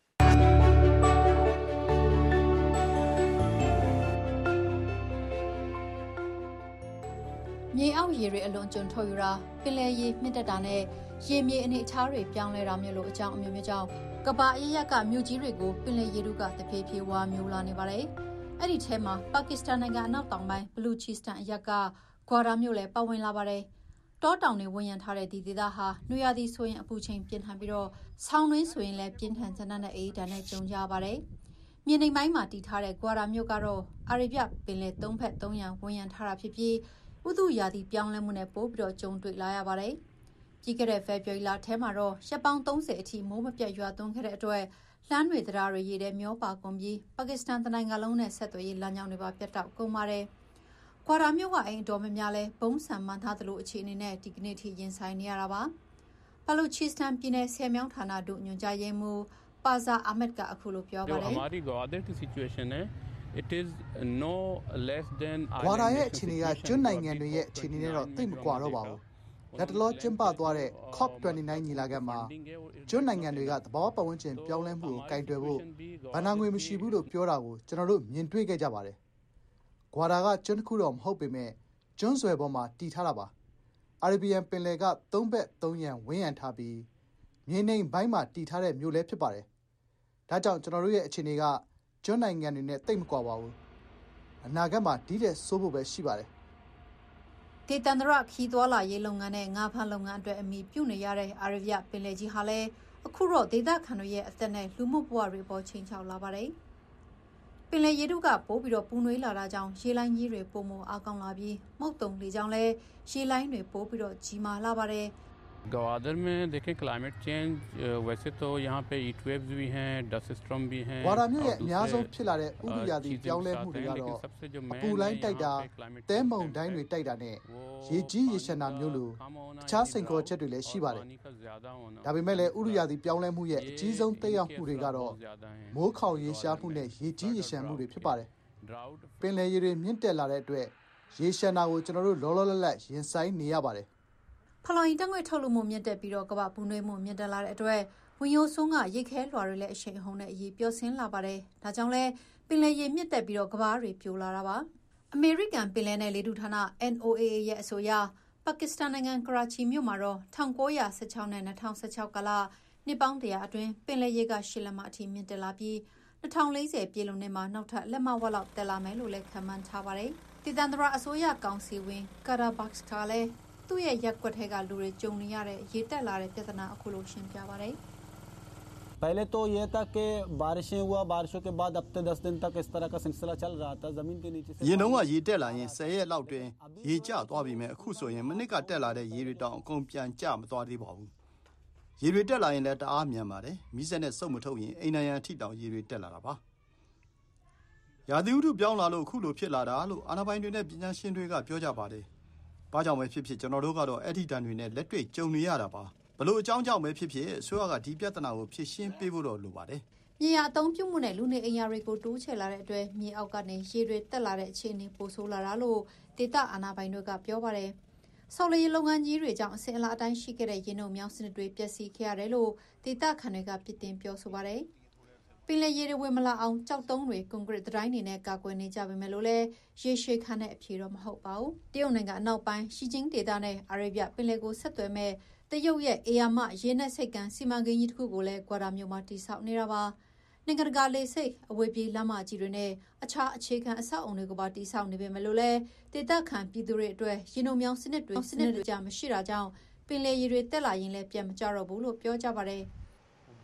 မြေအောက်ရေတွေအလွန်ကျွံထုတ်ယူတာပင်လယ်ရေမြင့်တက်တာနဲ့ရေမြေအနေအထားတွေပြောင်းလဲတာမျိုးလိုအကြောင်းအမျိုးမျိုးကြောင့်ကမ္ဘာအရပ်ကမြို့ကြီးတွေကိုပင်လယ်ရေတို့ကတဖြည်းဖြည်းဝါမျိုးလာနေပါတယ်။အဲ့ဒီထဲမှာပါကစ္စတန်နိုင်ငံအနောက်တောင်ပိုင်းဘလူချီစတန်အရပ်ကဂွာဒါမြို့လည်းပါဝင်လာပါတယ်။တောတောင်တွေဝင်ရန်ထားတဲ့ဒီဒေသဟာနွေရာသီဆိုရင်အပူချိန်ပြင်းထန်ပြီးတော့ဆောင်းတွင်းဆိုရင်လည်းပြင်းထန်တဲ့နဲ့အေးဓာတ်နဲ့ကြုံကြပါတယ်။မြေနိမ့်ပိုင်းမှာတည်ထားတဲ့ဂွာဒါမြို့ကတော့အာရေဗျပင်လယ်သုံးဖက်သုံးရန်ဝင်ရန်ထားတာဖြစ်ပြီးဥတုရာသီပြောင်းလဲမှုနဲ့ပို့ပြီးတော့ကြုံတွေ့လာရပါတယ်။ပြီးခဲ့တဲ့ဖေဖော်ဝါရီလထဲမှာတော့ရက်ပေါင်း30အထိမိုးမပြတ်ရွာသွန်းခဲ့တဲ့အတွက်လှမ်းတွေတရားတွေရေထဲမျောပါကုန်ပြီးပါကစ္စတန်နိုင်ငံလုံးနဲ့ဆက်သွယ်ရေးလမ်းကြောင်းတွေပါပြတ်တောက်ကုန်ပါတယ်။ကွာတာမြို့ကအိမ်တော်များများလဲဘုံဆန်မှန်ထားသလိုအခြေအနေနဲ့ဒီကနေ့ထိရင်ဆိုင်နေရတာပါ။ဘလူချီစတန်ပြည်နယ်ဆယ်မြောင်းဌာနတို့ညွှန်ကြားရေးမှူးပါဇာအာမက်ကအခုလိုပြောပါတယ်။ हमारी ग्वादर की सिचुएशन है it is no less than ဂွာဒါရဲ့အခြေအနေကကျွန်းနိုင်ငံတွေရဲ့အခြေအနေနဲ့တော့သိပ်မကွာတော့ပါဘူး။လက်တလောကျင်းပသွားတဲ့ COP29 ညီလာခံမှာကျွန်းနိုင်ငံတွေကသဘာဝပတ်ဝန်းကျင်ပြောင်းလဲမှုကိုကင်တွယ်ဖို့ဗဏ္ဍာငွေမရှိဘူးလို့ပြောတာကိုကျွန်တော်တို့မြင်တွေ့ခဲ့ကြပါတယ်။ဂွာဒါကကျွန်းတစ်ခုတော့မဟုတ်ပေမဲ့ကျွန်းဆွယ်ပေါ်မှာတည်ထားတာပါ။အာရေဗီယန်ပင်လယ်ကသုံးဘက်သုံးရန်ဝန်းရံထားပြီးမြေနိမ့်ဘိုင်းမှာတည်ထားတဲ့မြို့လည်းဖြစ်ပါတယ်။ဒါကြောင့်ကျွန်တော်တို့ရဲ့အခြေအနေကကျွန်းနိုင်ငံတွေနဲ့တိတ်မကွာပါဘူးအနာဂတ်မှာဒီတဲ့ဆိုးဖို့ပဲရှိပါတယ်ဒေသန္တရခီးသွားလာရေးလုပ်ငန်းနဲ့ငါးဖမ်းလုပ်ငန်းအတွက်အမိပြုနေရတဲ့အာရဗျပင်လယ်ကြီးဟာလည်းအခုတော့ဒေသခံတွေရဲ့အသက်နဲ့လူမှုဘဝတွေပေါ်ချိန်ချောက်လာပါတယ်ပင်လယ်ရေတို့ကပိုးပြီးတော့ပူနွေးလာတာကြောင့်ရေလိုင်းကြီးတွေပုံမအားကောင်းလာပြီးမုတ်တုံလေကြောင့်လည်းရေလိုင်းတွေပိုးပြီးတော့ကြီးမာလာပါတယ် ग्वादर में देखें climate change वैसे तो यहाँ पे heat waves भी हैं डस्ट स्टॉर्म भी हैं ဂွာဒါမြို့ရဲ့အများဆုံးဖြစ်လာတဲ့ဥတုရာသီပြောင်းလဲမှုတွေကတော့အပူလိုင်းတိုက်တာသဲမုန်တိုင်းတွေတိုက်တာနဲ့ရေကြီးရေရှမ်းတာမျိုးလိုအခြားစိန်ခေါ်ချက်တွေလည်းရှိပါတယ်ဒါပေမဲ့လည်းဥတုရာသီပြောင်းလဲမှုရဲ့အကြီးဆုံးသက်ရောက်မှုတွေကတော့မိုးခေါင်ရေရှားမှုနဲ့ရေကြီးရေရှမ်းမှုတွေဖြစ်ပါတယ်ပင်လယ်ရေတွေမြင့်တက်လာတဲ့အတွက်ရေရှမ်းတာကိုကျွန်တော်တို့လောလောလတ်လတ်ရင်ဆိုင်နေရပါတယ်ဖလော်ရီတငွေထုတ်လို့မှုမြင့်တက်ပြီးတော့ကမ္ဘာပူနွေးမှုမြင့်တက်လာတဲ့အတွက်ဝင်ရိုးစွန်းကရိတ်ခဲလွှာတွေလည်းအရှိန်အဟုန်နဲ့အရေးပျော့ဆင်းလာပါတယ်။ဒါကြောင့်လဲပင်လယ်ရေမြင့်တက်ပြီးတော့ကမ္ဘာတွေပြိုလာတာပါ။အမေရိကန်ပင်လယ်နယ်လေထုဌာန NOAA ရဲ့အဆိုအရပါကစ္စတန်နိုင်ငံကရာချီမြို့မှာတော့1916နဲ့2016ကာလနှစ်ပေါင်း100အတွင်းပင်လယ်ရေက10လက်မအထိမြင့်တက်လာပြီး2040ပြည်လုံးနဲ့မှာနောက်ထပ်လက်မဝက်လောက်တက်လာမယ်လို့လည်းခန့်မှန်းထားပါတယ်။ဒေသန္တရအစိုးရကောင်စီဝင်ကာရာဘတ်စ်ကလည်းသူ့ရဲ့ရက်ကွက်ထဲကလူတွေကြုံနေရတဲ့ရေတက်လာတဲ့ပြဿနာအခုလိုရှင်းပြပါတယ် पहले तो ये था कि बारिशें हुआ बारिशों के बाद हफ्ते 10 दिन तक इस तरह का सिलसिला चल रहा था जमीन के नीचे से ရေနှုံးကရေတက်လာရင်10ရက်လောက်တွင်ရေကျသွားပြီမဲ့အခုဆိုရင်မိနစ်ကတက်လာတဲ့ရေတွေတောင်အကုန်ပြန်ကျမသွားသေးပါဘူးရေတွေတက်လာရင်လည်းတအားမြန်ပါတယ်မိစက်နဲ့စုပ်မထုတ်ရင်အိမ်နံရံထိတောင်ရေတွေတက်လာတာပါရာသီဥတုပြောင်းလာလို့အခုလိုဖြစ်လာတာလို့အာဏာပိုင်တွေနဲ့ပညာရှင်တွေကပြောကြပါတယ်ဘာကြောင့်ပဲဖြစ်ဖြစ်ကျွန်တော်တို့ကတော့အဲ့ဒီတန်တွေနဲ့လက်တွေ့ကြုံနေရတာပါဘလို့အကြောင်းကြောင့်ပဲဖြစ်ဖြစ်အစိုးရကဒီပြဿနာကိုဖြေရှင်းပေးဖို့တော့လိုပါတယ်မြေယာအသုံးပြုမှုနဲ့လူနေအိမ်ယာတွေကိုတိုးချဲ့လာတဲ့အတွက်မြေအောက်ကနေရေတွေတက်လာတဲ့အခြေအနေပိုဆိုးလာတာလို့ဒေသအာဏာပိုင်တွေကပြောပါတယ်ဆော်လီလုပ်ငန်းကြီးတွေကြောင့်အစင်အလာအတိုင်းရှိခဲ့တဲ့ရင်းနှုတ်မြောင်းစနစ်တွေပျက်စီးခဲ့ရတယ်လို့ဒေသခံတွေကပြစ်တင်ပြောဆိုပါတယ်ပင်လယ်ရေတွေဝင်မလာအောင်ကြောက်တုံးတွေကွန်ကရစ်တိုင်းတွေနဲ့ကာကွယ်နေကြပေမဲ့လို့လည်းရေရှည်ခံတဲ့အဖြေတော့မဟုတ်ပါဘူးတရုတ်နိုင်ငံအနောက်ပိုင်းရှီဂျင်းဒေသနဲ့အာရေဗျပင်လယ်ကိုဆက်သွယ်မဲ့တရုတ်ရဲ့အေယာမရေနက်ဆိပ်ကမ်းစီမံကိန်းကြီးတစ်ခုကိုလည်းဂွာဒါမြို့မှာတည်ဆောက်နေတာပါနိုင်ငံတကာလေဆိပ်အဝေးပြေးလမ်းမကြီးတွေနဲ့အခြားအခြေခံအဆောက်အုံတွေကိုပါတည်ဆောက်နေပေမဲ့လို့လည်းဒေသခံပြည်သူတွေအတွက်ရေနှုံမြောင်းစနစ်တွေကြာမရှိတာကြောင့်ပင်လယ်ရေတွေတက်လာရင်လည်းပြန်မကြတော့ဘူးလို့ပြောကြပါတယ်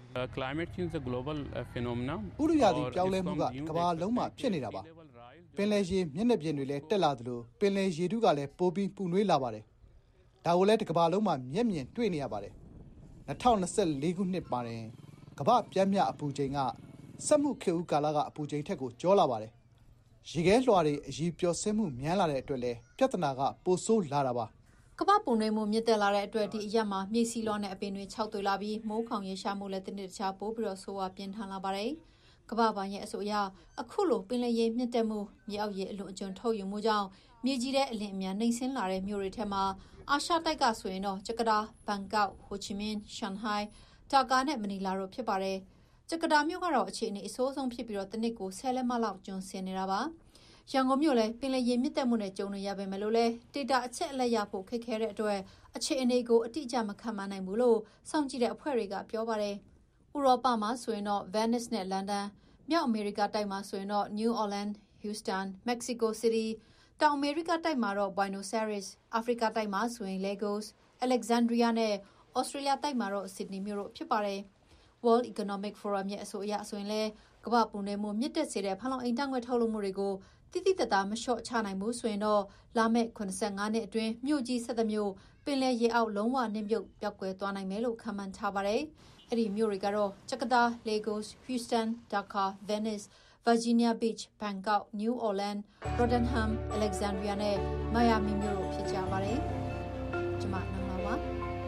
Climate change is a global phenomenon. ဥတုရာသီပြောင်းလဲမှုကကမ္ဘာလုံးမှာဖြစ်နေတာပါပင်လယ်ရေမျက်နှာပြင်တွေလည်းတက်လာသလိုပင်လယ်ရေထုကလည်းပိုပြီးပူနွေးလာပါတယ်ဒါကိုလည်းကမ္ဘာလုံးမှာမျက်မြင်တွေ့နေရပါတယ်2024ခုနှစ်မှာတင်ကမ္ဘာပြင်းပြအပူချိန်ကစက်မှုခေတ်ဦးကာလကအပူချိန်ထက်ကိုကျော်လာပါတယ်ရေခဲလွှာတွေအကြီးပျော်ဆင်းမှုများလာတဲ့အတွက်လည်းပြဿနာကပိုဆိုးလာတာပါကမ္ဘာပူနွေးမှုမြင့်တက်လာတဲ့အတွက်ဒီအရက်မှာမြေစီလွှာနဲ့အပင်တွေခြောက်သွေးလာပြီးမိုးခေါင်ရေရှားမှုလည်းတစ်နေ့တစ်ခြားပိုးပြီးတော့ဆိုးဝါးပြင်းထန်လာပါတယ်ကမ္ဘာပိုင်းရဲ့အဆိုအရအခုလိုပင်လယ်ရေမြင့်တက်မှုမြေအောက်ရေအလွန်အကျွံထုတ်ယူမှုကြောင့်မြေကြီးတဲ့အလင်းအမြန်နှိမ့်ဆင်းလာတဲ့မြို့တွေထဲမှာအာရှတိုက်ကဆိုရင်တော့ဂျကာတာဘန်ကောက်ဟိုချီမင်းရှန်ဟိုင်းဒါကာနဲ့မနီလာတို့ဖြစ်ပါတယ်ဂျကာတာမြို့ကတော့အခြေအနေအဆိုးဆုံးဖြစ်ပြီးတော့တစ်နှစ်ကို10လက်မလောက်ကျွန်းဆင်းနေတာပါရန်ကုန်မြို့လည်းပင်လယ်ရေမြင့်တက်မှုနဲ့ကြုံနေရပေမဲ့လို့လည်းဒေတာအချက်အလက်ရဖို့ခက်ခဲတဲ့အတွက်အခြေအနေကိုအတိအကျမခံမနိုင်ဘူးလို့စောင့်ကြည့်တဲ့အဖွဲ့တွေကပြောပါတယ်။ဥရောပမှာဆိုရင်တော့ Venice နဲ့ London မြောက်အမေရိကတိုက်မှာဆိုရင်တော့ New Orleans, Houston, Mexico City တောင်အမေရိကတိုက်မှာတော့ Buenos Aires အာဖရိကတိုက်မှာဆိုရင် Lagos, Alexandria နဲ့ Australia တိုက်မှာတော့ Sydney မြို့တို့ဖြစ်ပါတယ်။ World Economic Forum ရဲ့အဆိုအရဆိုရင်လည်းကမ္ဘာပူနွေးမှုမြင့်တက်စေတဲ့ဖန်လုံအိမ်ဓာတ်ငွေ့ထုတ်လွှတ်မှုတွေကိုတိတိတတ်တာမလျှော့ချနိုင်ဘူးဆိုရင်တော့လာမယ့်85နှစ်အတွင်းမြို့ကြီး17မြို့ပင်လယ်ရေအောက်လုံးဝနှိမ့်မြုပ်ပျောက်ကွယ်သွားနိုင်မယ်လို့ခန့်မှန်းထားပါတယ်။အဲ့ဒီမြို့တွေကတော့ဂျကာတာ Lagos, Houston, Dhaka, Venice, Virginia Beach, Bangkok, New Orleans, Rotherham, Alexandria နဲ့ Miami မြို့တို့ဖြစ်ကြပါတယ်။ကျွန်မနန်းလာပါ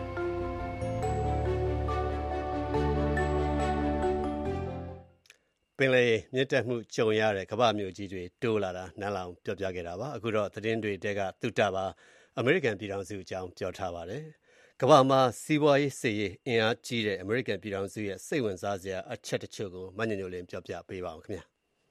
ပင်လယ်မြင့်တက်မှုကြုံရတဲ့ကမ္ဘာမြို့ကြီးတွေတိုးလာတာနန်းလောင်ပြောပြခဲ့တာပါအခုတော့သတင်းတွေတဲကသုတပါအမေရိကန်ပြည်ထောင်စုအကြောင်းပြောထားပါတယ်ကမ္ဘာမှာစီးပွားရေးစစ်ရေးအင်အားကြီးတဲ့အမေရိကန်ပြည်ထောင်စုရဲ့စိတ်ဝင်စားစရာအချက်တချို့ကိုမညညိုလင်းပြောပြပေးပါအောင်ခင်ဗျာ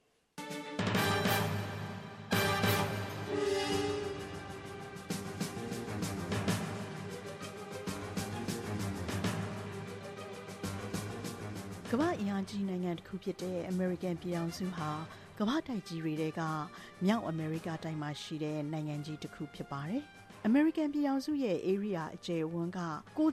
ကမ္ဘာအင်အားကြီးနိုင်ငံတစ်ခုဖြစ်တဲ့အမေရိကန်ပြည်ထောင်စုဟာကမ္ဘာတိုက်ကြီးတွေကမြောက်အမေရိကတိုက်မှာရှိတဲ့နိုင်ငံကြီးတစ်ခုဖြစ်ပါတယ်။အမေရိကန်ပြည်ထောင်စုရဲ့ area အကျယ်ဝန်းက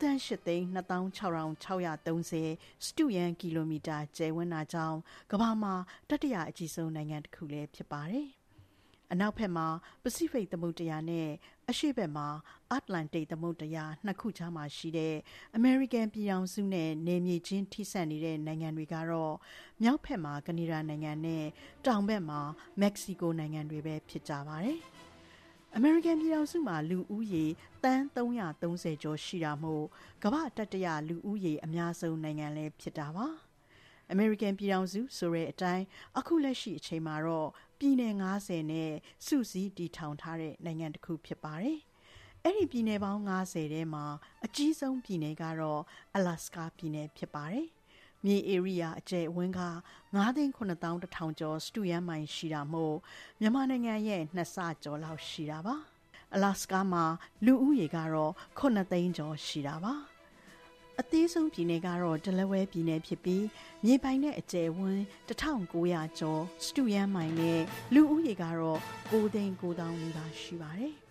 9,826,630 စတုရန်းကီလိုမီတာကျယ်ဝန်းတာကြောင့်ကမ္ဘာမှာတတိယအကြီးဆုံးနိုင်ငံတစ်ခုလည်းဖြစ်ပါတယ်။အနောက်ဘက်မှာပစိဖိတ်သမုဒ္ဒရာနဲ့အရှေ့ဘက်မှာအတ္တလန္တိတ်သမုဒ္ဒရာနှစ်ခုကြားမှာရှိတဲ့အမေရိကန်ပြည်ထောင်စုနဲ့နယ်မြေချင်းထိစပ်နေတဲ့နိုင်ငံတွေကတော့မြောက်ဘက်မှာကနေဒါနိုင်ငံနဲ့တောင်ဘက်မှာမက္ကဆီကိုနိုင်ငံတွေပဲဖြစ်ကြပါတယ်။အမေရိကန်ပြည်ထောင်စုမှာလူဦးရေသန်း330ကျော်ရှိတာမို့ကမ္ဘာတတိယလူဦးရေအများဆုံးနိုင်ငံလည်းဖြစ်တာပါ။အမေရိကန်ပြည်ထောင်စုဆိုတဲ့အတိုင်းအခုလက်ရှိအချိန်မှာတော့ပြည်နယ်90နဲ့စုစည်းတည်ထောင်ထားတဲ့နိုင်ငံတစ်ခုဖြစ်ပါတယ်။အဲ့ဒီပြည်နယ်ပေါင်း90ထဲမှာအကြီးဆုံးပြည်နယ်ကတော့အလာစကာပြည်နယ်ဖြစ်ပါတယ်။မြေဧရိယာအကျယ်အဝန်းက9,900,100 ကျော်စတုရန်းမိုင်ရှိတာမို့မြန်မာနိုင်ငံရဲ့2ဆကျော်လောက်ရှိတာပါ။အလာစကာမှာလူဦးရေကတော့9သိန်းကျော်ရှိတာပါ။အသေးဆုံးပြည်နယ်ကတော့ဒလဝဲပြည်နယ်ဖြစ်ပြီးမြေပိုင်တဲ့အကျယ်ဝန်း1900ကျော်စတုရန်းမိုင်နဲ့လူဦးရေကတော့9,900,000 နီးပါးရှိပါတယ်။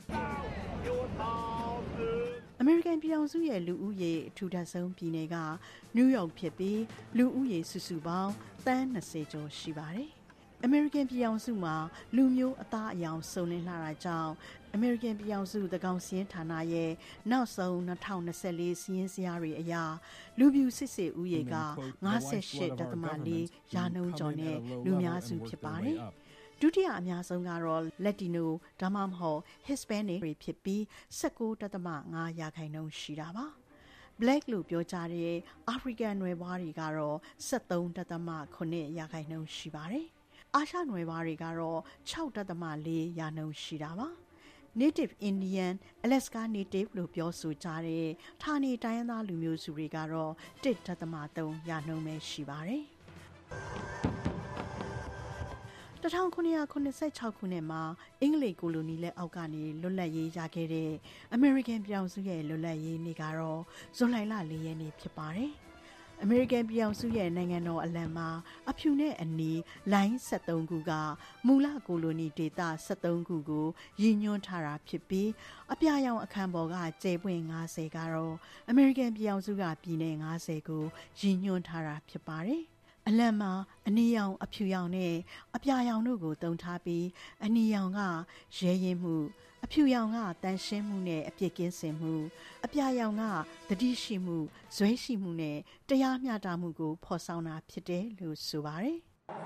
အမေရိကန်ပြည်ထောင်စုရဲ့လူဦးရေအထူထပ်ဆုံးပြည်နယ်ကနယူးယောက်ဖြစ်ပြီးလူဦးရေစုစုပေါင်းသန်း20ကျော်ရှိပါတယ်။အမေရိကန်ပြည်ထောင်စုမှာလူမျိုးအသားအရောင်စုံလင်လာတာကြောင့်အမေရိကန်ပြည်ထောင်စုသကောင်စင်းဌာနရဲ့နောက်ဆုံး2024စီးရင်စရာတွေအရလူပြူစစ်စစ်ဦးရေက 58.4 ရာနှုန်းကျော်နဲ့လူများစုဖြစ်ပါတယ်။ဒုတိယအများဆုံးကတော့ Latino ဒါမှမဟုတ် Hispanic တွေဖြစ်ပြီး 19.5 ရာခိုင်နှုန်းရှိတာပါ။ Black လို့ပြောကြတဲ့အာဖရိကန်နွယ်ဖွားတွေကတော့ 73.9 ရာခိုင်နှုန်းရှိပါတယ်။အာရှနွယ်ဖွားတွေကတော့ 6.4 ရာနှုန်းရှိတာပါ။ Native Indian, Alaska Native လို့ပြောဆိုကြတဲ့ဌာနေတိုင်းရင်းသားလူမျိုးစုတွေကတော့ 1.3 ရာနှုန်းပဲရှိပါတယ်။1986ခုနှစ်မှာအင်္ဂလိပ်ကိုလိုနီလက်အောက်ကနေလွတ်လပ်ရေးရခဲ့တဲ့အမေရိကန်ပြည်ထောင်စုရဲ့လွတ်လပ်ရေးနေ့ကတော့ဇွန်လ 4 ရက်နေ့ဖြစ်ပါတယ်။အမေရိကန်ပြည်အောင်စုရဲ့နိုင်ငံတော်အလံမှာအဖြူနဲ့အနီလိုင်း73ခုကမူလကိုလိုနီဒေသ73ခုကိုရည်ညွှန်းထားတာဖြစ်ပြီးအပြာရောင်အခမ်းပေါ်ကကျယ်ပွင့်90ကတော့အမေရိကန်ပြည်အောင်စုကပြည်နယ်90ကိုရည်ညွှန်းထားတာဖြစ်ပါတယ်။အလံမှာအနီရောင်အဖြူရောင်နဲ့အပြာရောင်တို့ကိုတုံထားပြီးအနီရောင်ကရဲရင်မှုအဖြူရောင်ကတန်ရှင်းမှုနဲ့အပြစ်ကင်းစင်မှုအပြာရောင်ကတတိရှိမှုဇွဲရှိမှုနဲ့တရားမျှတမှုကိုဖော်ဆောင်တာဖြစ်တယ်လို့ဆိုပါတယ်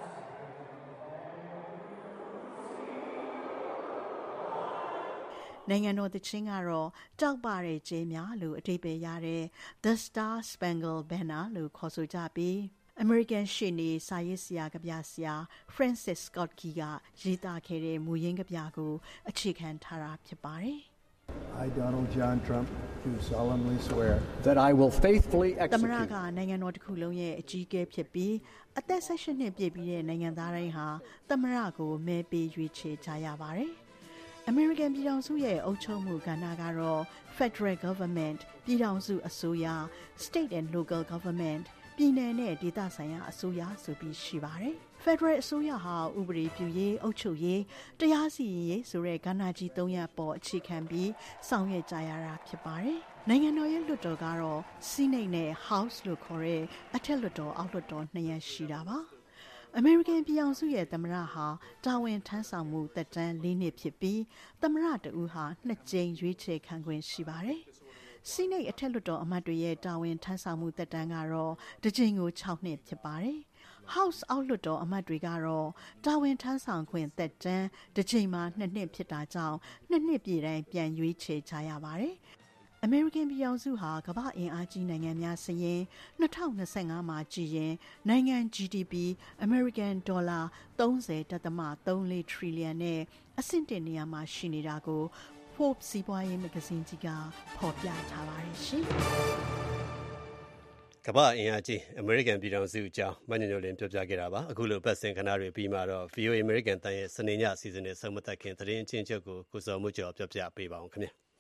နိုင်ငံတော်သချင်းကတော့တောက်ပတဲ့ကျဲများလို့အဓိပ္ပာယ်ရတဲ့ The Star Spangled Banner လို့ခေါ်ဆိုကြပြီးAmerican ရှေ့နေစာရေးဆရာကဗျာဆရာ Francis Scott Key ကရေးသားခဲ့တဲ့မူရင်းကဗျာကိုအခြေခံထားတာဖြစ်ပါတယ် I, Donald John Trump, do solemnly swear that I will faithfully execute. သမ္မတကနိုင်ငံတော်တစ်ခုလုံးရဲ့အကြီးအကဲဖြစ်ပြီးအသက်18နှစ်ပြည့်ပြီးတဲ့နိုင်ငံသားတိုင်းဟာသမ္မတကိုမဲပေးရွေးချယ်ကြရပါတယ်။ American ပြည်ထောင်စုရဲ့အုပ်ချုပ်မှုကဏ္ဍကတော့ Federal Government ပြည်ထောင်စုအစိုးရ State and Local Governmentပြည်နယ်နဲ့ဒေသဆိုင်ရာအစိုးရဆိုပြီးရှိပါတယ်။ Federal အစိုးရဟာဥပဒေပြုရေးအုပ်ချုပ်ရေးတရားစီရင်ရေးဆိုတဲ့ကဏ္ဍကြီး၃ရပ်ပေါ်အခြေခံပြီးဆောင်ရွက်ကြရတာဖြစ်ပါတယ်။နိုင်ငံတော်ရဲ့လွှတ်တော်ကတော့ Senate နဲ့ House လို့ခေါ်တဲ့အထက်လွှတ်တော်အောက်လွှတ်တော်2ရပ်ရှိတာပါ။ American ပြည်အောင်စုရဲ့သမ္မတဟာတာဝန်ထမ်းဆောင်မှုသက်တမ်း4နှစ်ဖြစ်ပြီးသမ္မတတဦးဟာ2ကြိမ်ရွေးချယ်ခံခွင့်ရှိပါတယ်။စီနိတ်အထက်လွှတ်တော်အမတ်တွေရဲ့တာဝန်ထမ်းဆောင်မှုသက်တမ်းကတော့တစ်ကြိမ်ကို6နှစ်ဖြစ်ပါတယ်။ House အောက်လွှတ်တော်အမတ်တွေကတော့တာဝန်ထမ်းဆောင်ခွင့်သက်တမ်းတစ်ကြိမ်မှာ2နှစ်ဖြစ်တာကြောင့်2နှစ်ပြည့်တိုင်းပြန်ရွေးချယ်ကြရပါတယ်။ American ပြည်အောင်စုဟာကမ္ဘာ့အင်အားကြီးနိုင်ငံများစာရင်း2025မှာကြည့်ရင်နိုင်ငံ GDP American dollar 30.34 trillion နဲ့အဆင့်1နေရာမှာရှိနေတာကိုForbes စီးပွားရေးမဂ္ဂဇင်းကြီးကဖော်ပြထားပါတယ်ရှင်။ကမ္ဘာ့အင်အားကြီး American ပြည်ထောင်စုအကြောင်းမညညလင်းပြောပြခဲ့တာပါ။အခုလိုပတ်စင်ခဏတွေပြီးမှတော့ VOA American တန်ရဲ့စနေညအစီအစဉ်နဲ့ဆုံးမသက်ခင်သတင်းအချင်းချုပ်ကိုကိုစောမှုကျော်ပြောပြပေးပါအောင်ခင်ဗျာ။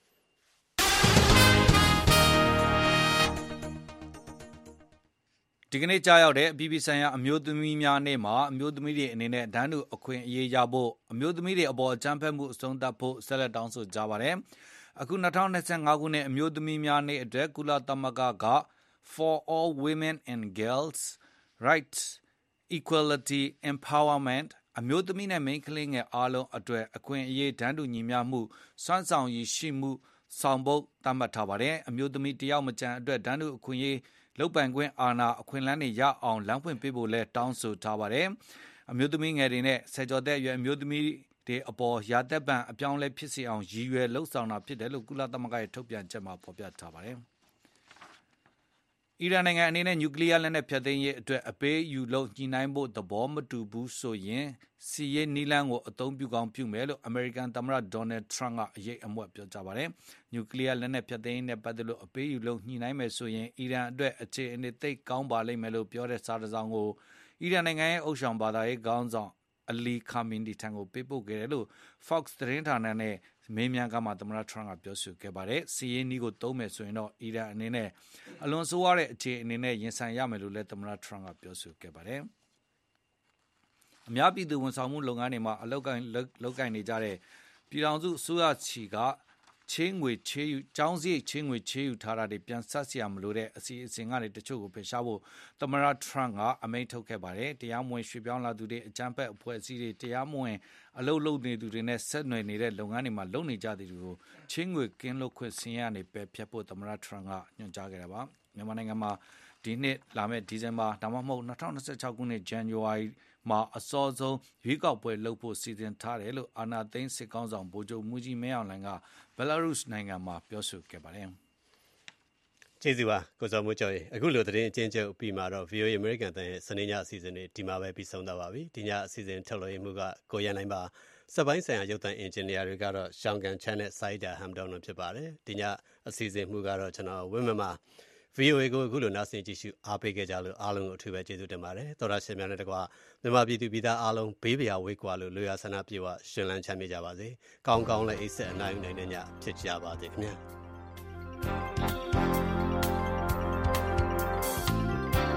ဒီကနေ့ကြားရောက်တဲ့အပြည်ပြည်ဆိုင်ရာအမျိုးသမီးများနေ့မှာအမျိုးသမီးတွေအနေနဲ့ဒန်းတူအခွင့်အရေးရဖို့အမျိုးသမီးတွေအပေါ်အကြမ်းဖက်မှုအဆုံးသတ်ဖို့ဆက်လက်တောင်းဆိုကြပါတယ်။အခု2025ခုနှစ်အမျိုးသမီးများနေ့အတွက်ကုလသမဂ္ဂက For all women and girls rights equality empowerment အမျိုးသမီးနဲ့မိန်းကလေးငယ်အားလုံးအတွက်အခွင့်အရေးဒန်းတူညီမျှမှုစွမ်းဆောင်ရည်ရှိမှုဆောင်ဖို့သတ်မှတ်ထားပါတယ်။အမျိုးသမီးတယောက်မကျန်အတွက်ဒန်းတူအခွင့်အရေးလုပ်ပိုင်ခွင့်အာဏာအခွင့်အလမ်းတွေရအောင်လမ်းဖွင့်ပေးဖို့လဲတောင်းဆိုထားပါတယ်။အမျိုးသမီးငယ်တွေနဲ့ဆယ်ကျော်သက်အရွယ်အမျိုးသမီးတွေအပေါ်ရာသက်ပံအပြောင်းလဲဖြစ်စေအောင်ရည်ရွယ်လှုံ့ဆော်တာဖြစ်တယ်လို့ကုလသမဂ္ဂရဲ့ထုတ်ပြန်ချက်မှာဖော်ပြထားပါတယ်။အီရန်နိုင်ငံအနေနဲ့နျူကလ িয়ার လက်နက်ဖျက်သိမ်းရေးအတွက်အပေးအယူလုပ်ညှိနှိုင်းဖို့သဘောမတူဘူးဆိုရင်စီးရေးနီလန်းကိုအသုံးပြုကောင်းပြုမယ်လို့အမေရိကန်သမ္မတဒေါ်နယ်ထရန့်ကအရေးအမွက်ပြောကြားပါတယ်။နျူကလ িয়ার လက်နက်ဖျက်သိမ်းရေးနဲ့ပတ်သက်လို့အပေးအယူလုပ်ညှိနှိုင်းမယ်ဆိုရင်အီရန်အတွက်အခြေအနေသိပ်ကောင်းပါလိမ့်မယ်လို့ပြောတဲ့စာတစ်စောင်ကိုအီရန်နိုင်ငံရဲ့အုပ်ဆောင်ဘာသာရေးခေါင်းဆောင်အလီခါမင်ဒီထံကိုပေးပို့ခဲ့တယ်လို့ Fox သတင်းဌာနနဲ့မေးမြန်းခန်းမှာသမ္မတထရန့်ကပြောဆိုခဲ့ပါတယ်။စီးရေးနီးကိုသုံးမယ်ဆိုရင်တော့အီရန်အနေနဲ့အလွန်ဆိုးဝါးတဲ့အခြေအနေနဲ့ရင်ဆိုင်ရမယ်လို့လည်းသမ္မတထရန့်ကပြောဆိုခဲ့ပါတယ်။အများပြည်သူဝန်ဆောင်မှုလုပ်ငန်းတွေမှာအလုပ်ကိုင်နေကြတဲ့ပြည်ထောင်စုအစိုးရချီကချေးငွေချေးယူကျောင်းစရိတ်ချေးငွေချေးယူထားတာတွေပြန်ဆက်စရာမလိုတဲ့အစီအစဉ်ကနေတချို့ကိုဖယ်ရှားဖို့သမ္မတထရန့်ကအမိန့်ထုတ်ခဲ့ပါတယ်။တရားမဝင်ရွှေ့ပြောင်းလာသူတွေအကြမ်းဖက်အဖွဲ့အစည်းတွေတရားမဝင်အလုပ်လုပ်နေသူတွေနဲ့ဆက်နွယ်နေတဲ့လုပ်ငန်းတွေမှာလုပ်နေကြသူတွေကိုချေးငွေကင်းလွတ်ခွင့်ဆင်းရဲနေပယ်ဖျက်ဖို့သမ္မတထရန့်ကညွှန်ကြားခဲ့တာပါ။မြန်မာနိုင်ငံမှာဒီနှစ်လာမယ့်ဒီဇင်ဘာဒါမှမဟုတ်2026ခုနှစ်ဇန်နဝါရီမှာအစောဆုံးရွေးကောက်ပွဲလုပ်ဖို့စီစဉ်ထားတယ်လို့အာဏာသိမ်းစစ်ကောင်ဆောင်ဗိုလ်ချုပ်မူကြီးမင်းအောင်လှိုင်ကဘယ်လာရုစ်နိုင်ငံမှာပြောဆိုခဲ့ပါတယ်။ကျေးဇူးပါကိုစောမိုးကျော်ရေအခုလိုသတင်းအချင်းချုပ်ပြီးမှတော့ VOA American တန်ရဲ့စနေညအစီအစဉ်တွေဒီမှာပဲပြီးဆုံးသွားပါပြီ။ဒီညအစီအစဉ်ထုတ်လွှင့်မှုကကိုရန်နိုင်ပါစက်ပိုင်းဆိုင်ရာရုပ်သံအင်ဂျင်နီယာတွေကတော့ရှောင်းကန်ချန်နဲ့စိုက်တာဟမ်ဒေါန်တို့ဖြစ်ပါတယ်။ဒီညအစီအစဉ်မှုကတော့ကျွန်တော်ဝင်းမမVOA ကိုအခုလိုနားဆင်ကြည့်ရှုအားပေးခဲ့ကြလို့အားလုံးကိုအထူးပဲကျေးဇူးတင်ပါတယ်။သောရရှင်များနဲ့တကွာမြန်မာပြည်သူပြည်သားအားလုံးဘေးပရာဝေးကွာလို့လူရဆန္ဒပြေဝရှင်လန်းချမ်းမြေ့ကြပါစေ။ကောင်းကောင်းလည်းအိတ်ဆက်အနိုင်နိုင်တဲ့ညဖြစ်ကြပါစေခင်ဗျာ။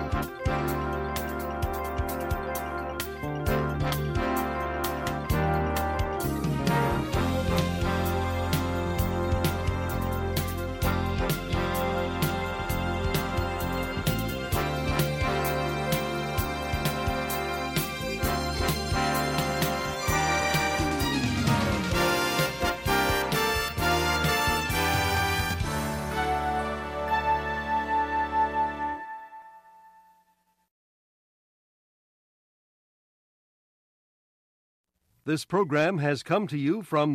This program has come to you from